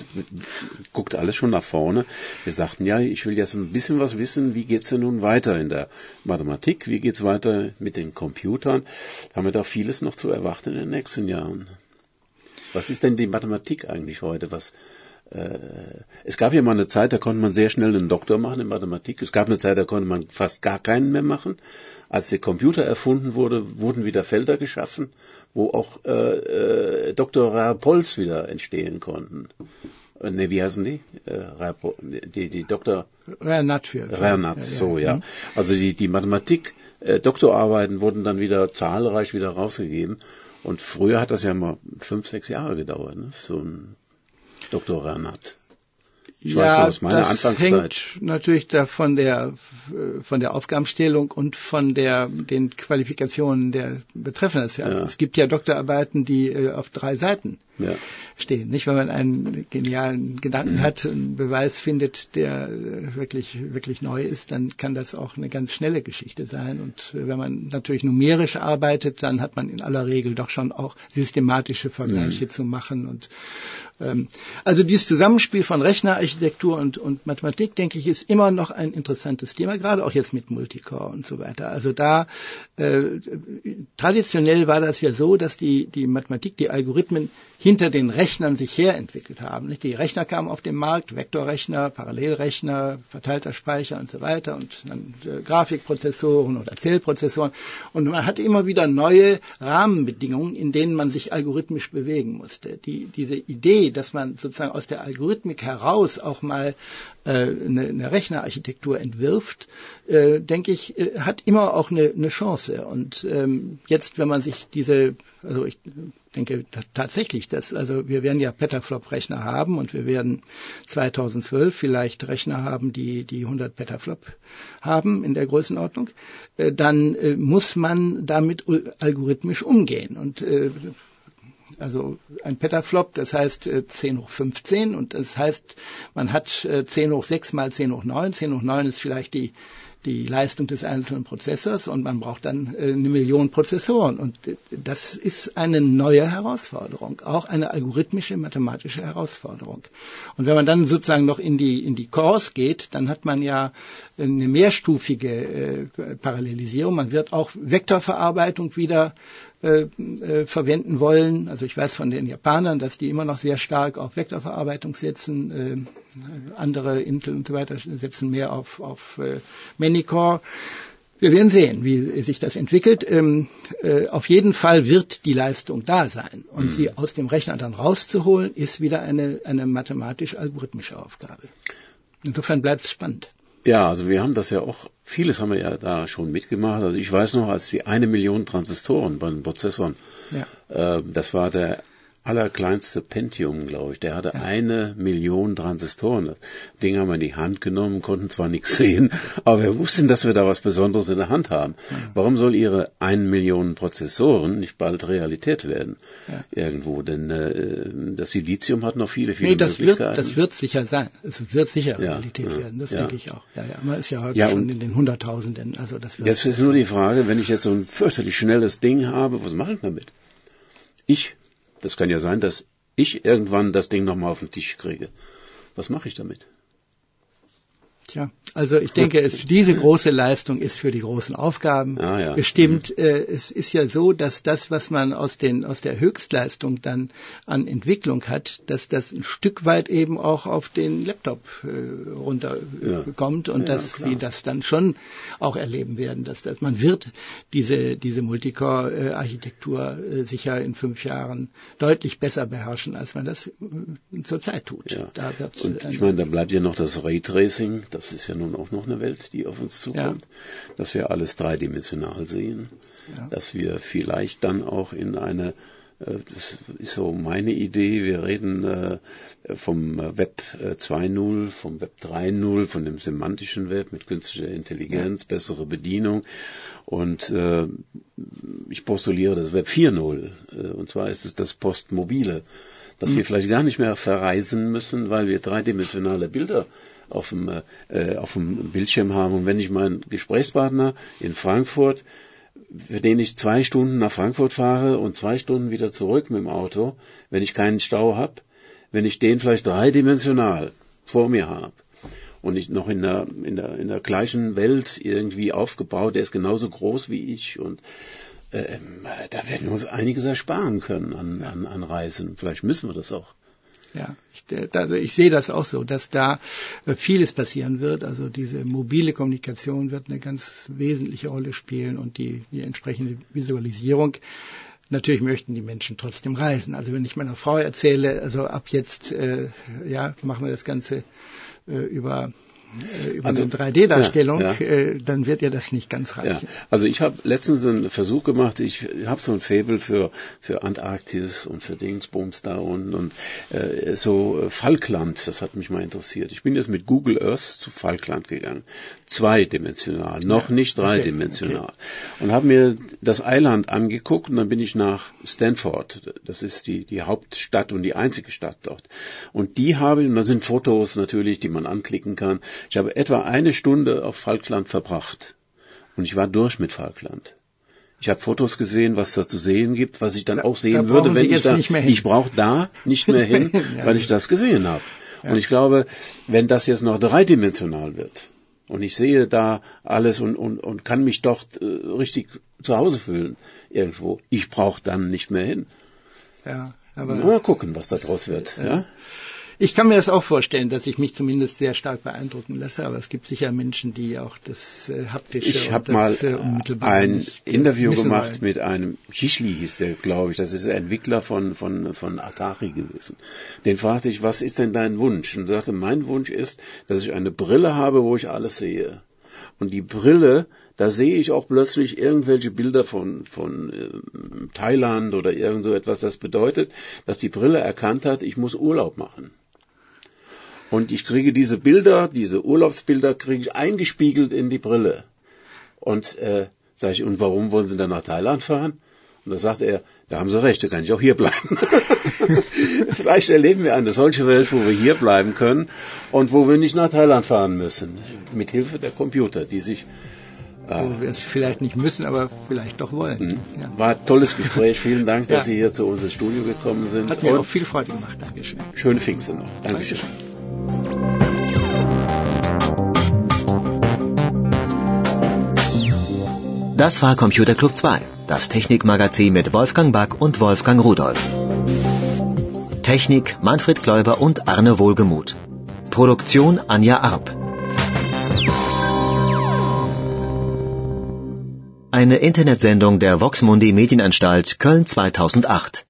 guckt alles schon nach vorne. Wir sagten ja, ich will jetzt ein bisschen was wissen, wie geht's denn nun weiter in der Mathematik, wie geht's weiter mit den Computern? Da haben wir da vieles noch zu erwarten in den nächsten Jahren. Was ist denn die Mathematik eigentlich heute? Was äh, es gab ja mal eine Zeit, da konnte man sehr schnell einen Doktor machen in Mathematik. Es gab eine Zeit, da konnte man fast gar keinen mehr machen. Als der Computer erfunden wurde, wurden wieder Felder geschaffen, wo auch äh, äh, Doktor Rapols wieder entstehen konnten. Äh, ne, wie heißen die? Äh, die, die Doktor Rernat für. Rernat, ja, so ja. ja. Also die, die Mathematik, äh, Doktorarbeiten wurden dann wieder zahlreich wieder rausgegeben. Und früher hat das ja mal fünf, sechs Jahre gedauert, ne? So ein Doktor Rernat. Ich ja, weiß noch, aus meiner das Anfangszeit. Hängt natürlich da von der von der Aufgabenstellung und von der den Qualifikationen der Betreffenden. Ja. Es gibt ja Doktorarbeiten, die äh, auf drei Seiten ja. stehen. Nicht, wenn man einen genialen Gedanken mhm. hat, einen Beweis findet, der wirklich, wirklich neu ist, dann kann das auch eine ganz schnelle Geschichte sein. Und wenn man natürlich numerisch arbeitet, dann hat man in aller Regel doch schon auch systematische Vergleiche mhm. zu machen. Und ähm, also dieses Zusammenspiel von Rechnerarchitektur und, und Mathematik, denke ich, ist immer noch ein interessantes Thema, gerade auch jetzt mit Multicore und so weiter. Also da äh, traditionell war das ja so, dass die, die Mathematik, die Algorithmen hinter den Rechnern sich herentwickelt haben. Nicht? Die Rechner kamen auf den Markt, Vektorrechner, Parallelrechner, verteilter Speicher und so weiter und dann äh, Grafikprozessoren oder Zählprozessoren. Und man hatte immer wieder neue Rahmenbedingungen, in denen man sich algorithmisch bewegen musste. Die, diese Idee, dass man sozusagen aus der Algorithmik heraus auch mal äh, eine, eine Rechnerarchitektur entwirft, äh, denke ich, äh, hat immer auch eine, eine Chance. Und ähm, jetzt, wenn man sich diese, also ich denke t- tatsächlich, dass, also wir werden ja Petaflop-Rechner haben und wir werden zweitausendzwölf vielleicht Rechner haben, die die hundert Petaflop haben in der Größenordnung, äh, dann äh, muss man damit algorithmisch umgehen. Und äh, also ein Petaflop, das heißt äh, zehn hoch fünfzehn und das heißt, man hat äh, zehn hoch sechs mal zehn hoch neun. zehn hoch neun ist vielleicht die die Leistung des einzelnen Prozessors und man braucht dann äh, eine Million Prozessoren. Und äh, das ist eine neue Herausforderung, auch eine algorithmische, mathematische Herausforderung. Und wenn man dann sozusagen noch in die in die Cores geht, dann hat man ja eine mehrstufige äh, Parallelisierung. Man wird auch Vektorverarbeitung wieder äh, äh, verwenden wollen. Also ich weiß von den Japanern, dass die immer noch sehr stark auf Vektorverarbeitung setzen. Äh, andere Intel und so weiter setzen mehr auf, auf äh, Many-Core. Wir werden sehen, wie sich das entwickelt. Ähm, äh, auf jeden Fall wird die Leistung da sein. Und mhm. sie aus dem Rechner dann rauszuholen, ist wieder eine, eine mathematisch-algorithmische Aufgabe. Insofern bleibt es spannend. Ja, also wir haben das ja auch, vieles haben wir ja da schon mitgemacht. Also ich weiß noch, als die eine Million Transistoren bei den Prozessoren, ja. äh, das war der allerkleinste Pentium, glaube ich, der hatte ja. eine Million Transistoren. Das Ding haben wir in die Hand genommen, konnten zwar nichts sehen, aber wir wussten, dass wir da was Besonderes in der Hand haben. Ja. Warum soll Ihre eine Million Prozessoren nicht bald Realität werden? Ja. Irgendwo, denn äh, das Silizium hat noch viele, viele nee, das Möglichkeiten. Wird, das wird sicher sein. Es wird sicher ja. Realität ja. werden, das ja. denke ich auch. Ja, ja. Man ist ja heute ja, schon in den Hunderttausenden. Also das wird jetzt ist nur die Frage, wenn ich jetzt so ein fürchterlich schnelles Ding habe, was mache ich damit? Ich Das kann ja sein, dass ich irgendwann das Ding nochmal auf den Tisch kriege. Was mache ich damit? Tja, also ich denke, es, diese große Leistung ist für die großen Aufgaben ah, ja. bestimmt. Mhm. Äh, es ist ja so, dass das, was man aus den aus der Höchstleistung dann an Entwicklung hat, dass das ein Stück weit eben auch auf den Laptop äh, runterkommt ja. und ja, dass klar. sie das dann schon auch erleben werden, dass das man wird diese diese Multicore-Architektur äh, sicher in fünf Jahren deutlich besser beherrschen, als man das äh, zurzeit tut. Ja. Da wird, und ich meine, da bleibt ja noch das Raytracing. Das ist ja nun auch noch eine Welt, die auf uns zukommt, ja. dass wir alles dreidimensional sehen, ja. dass wir vielleicht dann auch in eine, äh, das ist so meine Idee, wir reden äh, vom Web zwei Punkt null, vom Web drei Punkt null, von dem semantischen Web mit künstlicher Intelligenz, ja. bessere Bedienung und äh, ich postuliere das Web vier Punkt null äh, und zwar ist es das Postmobile, dass mhm. wir vielleicht gar nicht mehr verreisen müssen, weil wir dreidimensionale Bilder auf dem, äh, auf dem Bildschirm haben. Und wenn ich meinen Gesprächspartner in Frankfurt, für den ich zwei Stunden nach Frankfurt fahre und zwei Stunden wieder zurück mit dem Auto, wenn ich keinen Stau habe, wenn ich den vielleicht dreidimensional vor mir habe und ich noch in der, in der, in der gleichen Welt irgendwie aufgebaut, der ist genauso groß wie ich und äh, da werden wir uns einiges ersparen können an, an, an Reisen. Vielleicht müssen wir das auch. Ja, ich, also ich sehe das auch so, dass da vieles passieren wird. Also diese mobile Kommunikation wird eine ganz wesentliche Rolle spielen und die, die entsprechende Visualisierung. Natürlich möchten die Menschen trotzdem reisen. Also wenn ich meiner Frau erzähle, also ab jetzt äh, ja machen wir das Ganze äh, über über also, eine drei D-Darstellung, ja, ja. Äh, dann wird ja das nicht ganz reichen. Ja. Also ich habe letztens einen Versuch gemacht, ich habe so ein Faible für für Antarktis und für Dingsbums da unten und äh, so Falkland, das hat mich mal interessiert. Ich bin jetzt mit Google Earth zu Falkland gegangen, zweidimensional, noch ja. nicht dreidimensional, okay. Okay. Und habe mir das Eiland angeguckt und dann bin ich nach Stanford, das ist die die Hauptstadt und die einzige Stadt dort. Und die habe, und da sind Fotos natürlich, die man anklicken kann. Ich habe etwa eine Stunde auf Falkland verbracht und ich war durch mit Falkland. Ich habe Fotos gesehen, was da zu sehen gibt, was ich dann da, auch sehen da würde, wenn Sie ich da, nicht mehr hin. ich brauche da nicht mehr hin, ja, weil ich das gesehen habe. Ja. Und ich glaube, wenn das jetzt noch dreidimensional wird und ich sehe da alles und, und, und kann mich dort äh, richtig zu Hause fühlen irgendwo, ich brauche dann nicht mehr hin. Ja, aber mal gucken, was da draus wird. Ja. Ja? Ich kann mir das auch vorstellen, dass ich mich zumindest sehr stark beeindrucken lasse, aber es gibt sicher Menschen, die auch das äh, haptische ich und das äh, unmittelbar ein nicht, äh, Interview gemacht wollen. mit einem Schischli, hieß der, glaube ich, das ist der Entwickler von von von Atari gewesen. Den fragte ich, was ist denn dein Wunsch? Und er sagte, mein Wunsch ist, dass ich eine Brille habe, wo ich alles sehe. Und die Brille, da sehe ich auch plötzlich irgendwelche Bilder von von äh, Thailand oder irgend so etwas. Das bedeutet, dass die Brille erkannt hat, ich muss Urlaub machen. Und ich kriege diese Bilder, diese Urlaubsbilder, kriege ich eingespiegelt in die Brille. Und äh, sage ich, und warum wollen Sie dann nach Thailand fahren? Und da sagt er, da haben Sie recht, da kann ich auch hier bleiben. Vielleicht erleben wir eine solche Welt, wo wir hier bleiben können und wo wir nicht nach Thailand fahren müssen. Mit Hilfe der Computer, die sich... Äh, wo wir es vielleicht nicht müssen, aber vielleicht doch wollen. Ja. War ein tolles Gespräch. Vielen Dank, dass ja. Sie hier zu uns ins Studio gekommen sind. Hat mir und auch viel Freude gemacht. Dankeschön. Schöne Pfingsten noch. Dankeschön. Dankeschön. Das war Computer Club zwei, das Technikmagazin mit Wolfgang Back und Wolfgang Rudolph. Technik Manfred Kläuber und Arne Wohlgemuth. Produktion Anja Arp. Eine Internetsendung der Vox Mundi Medienanstalt Köln zweitausendacht.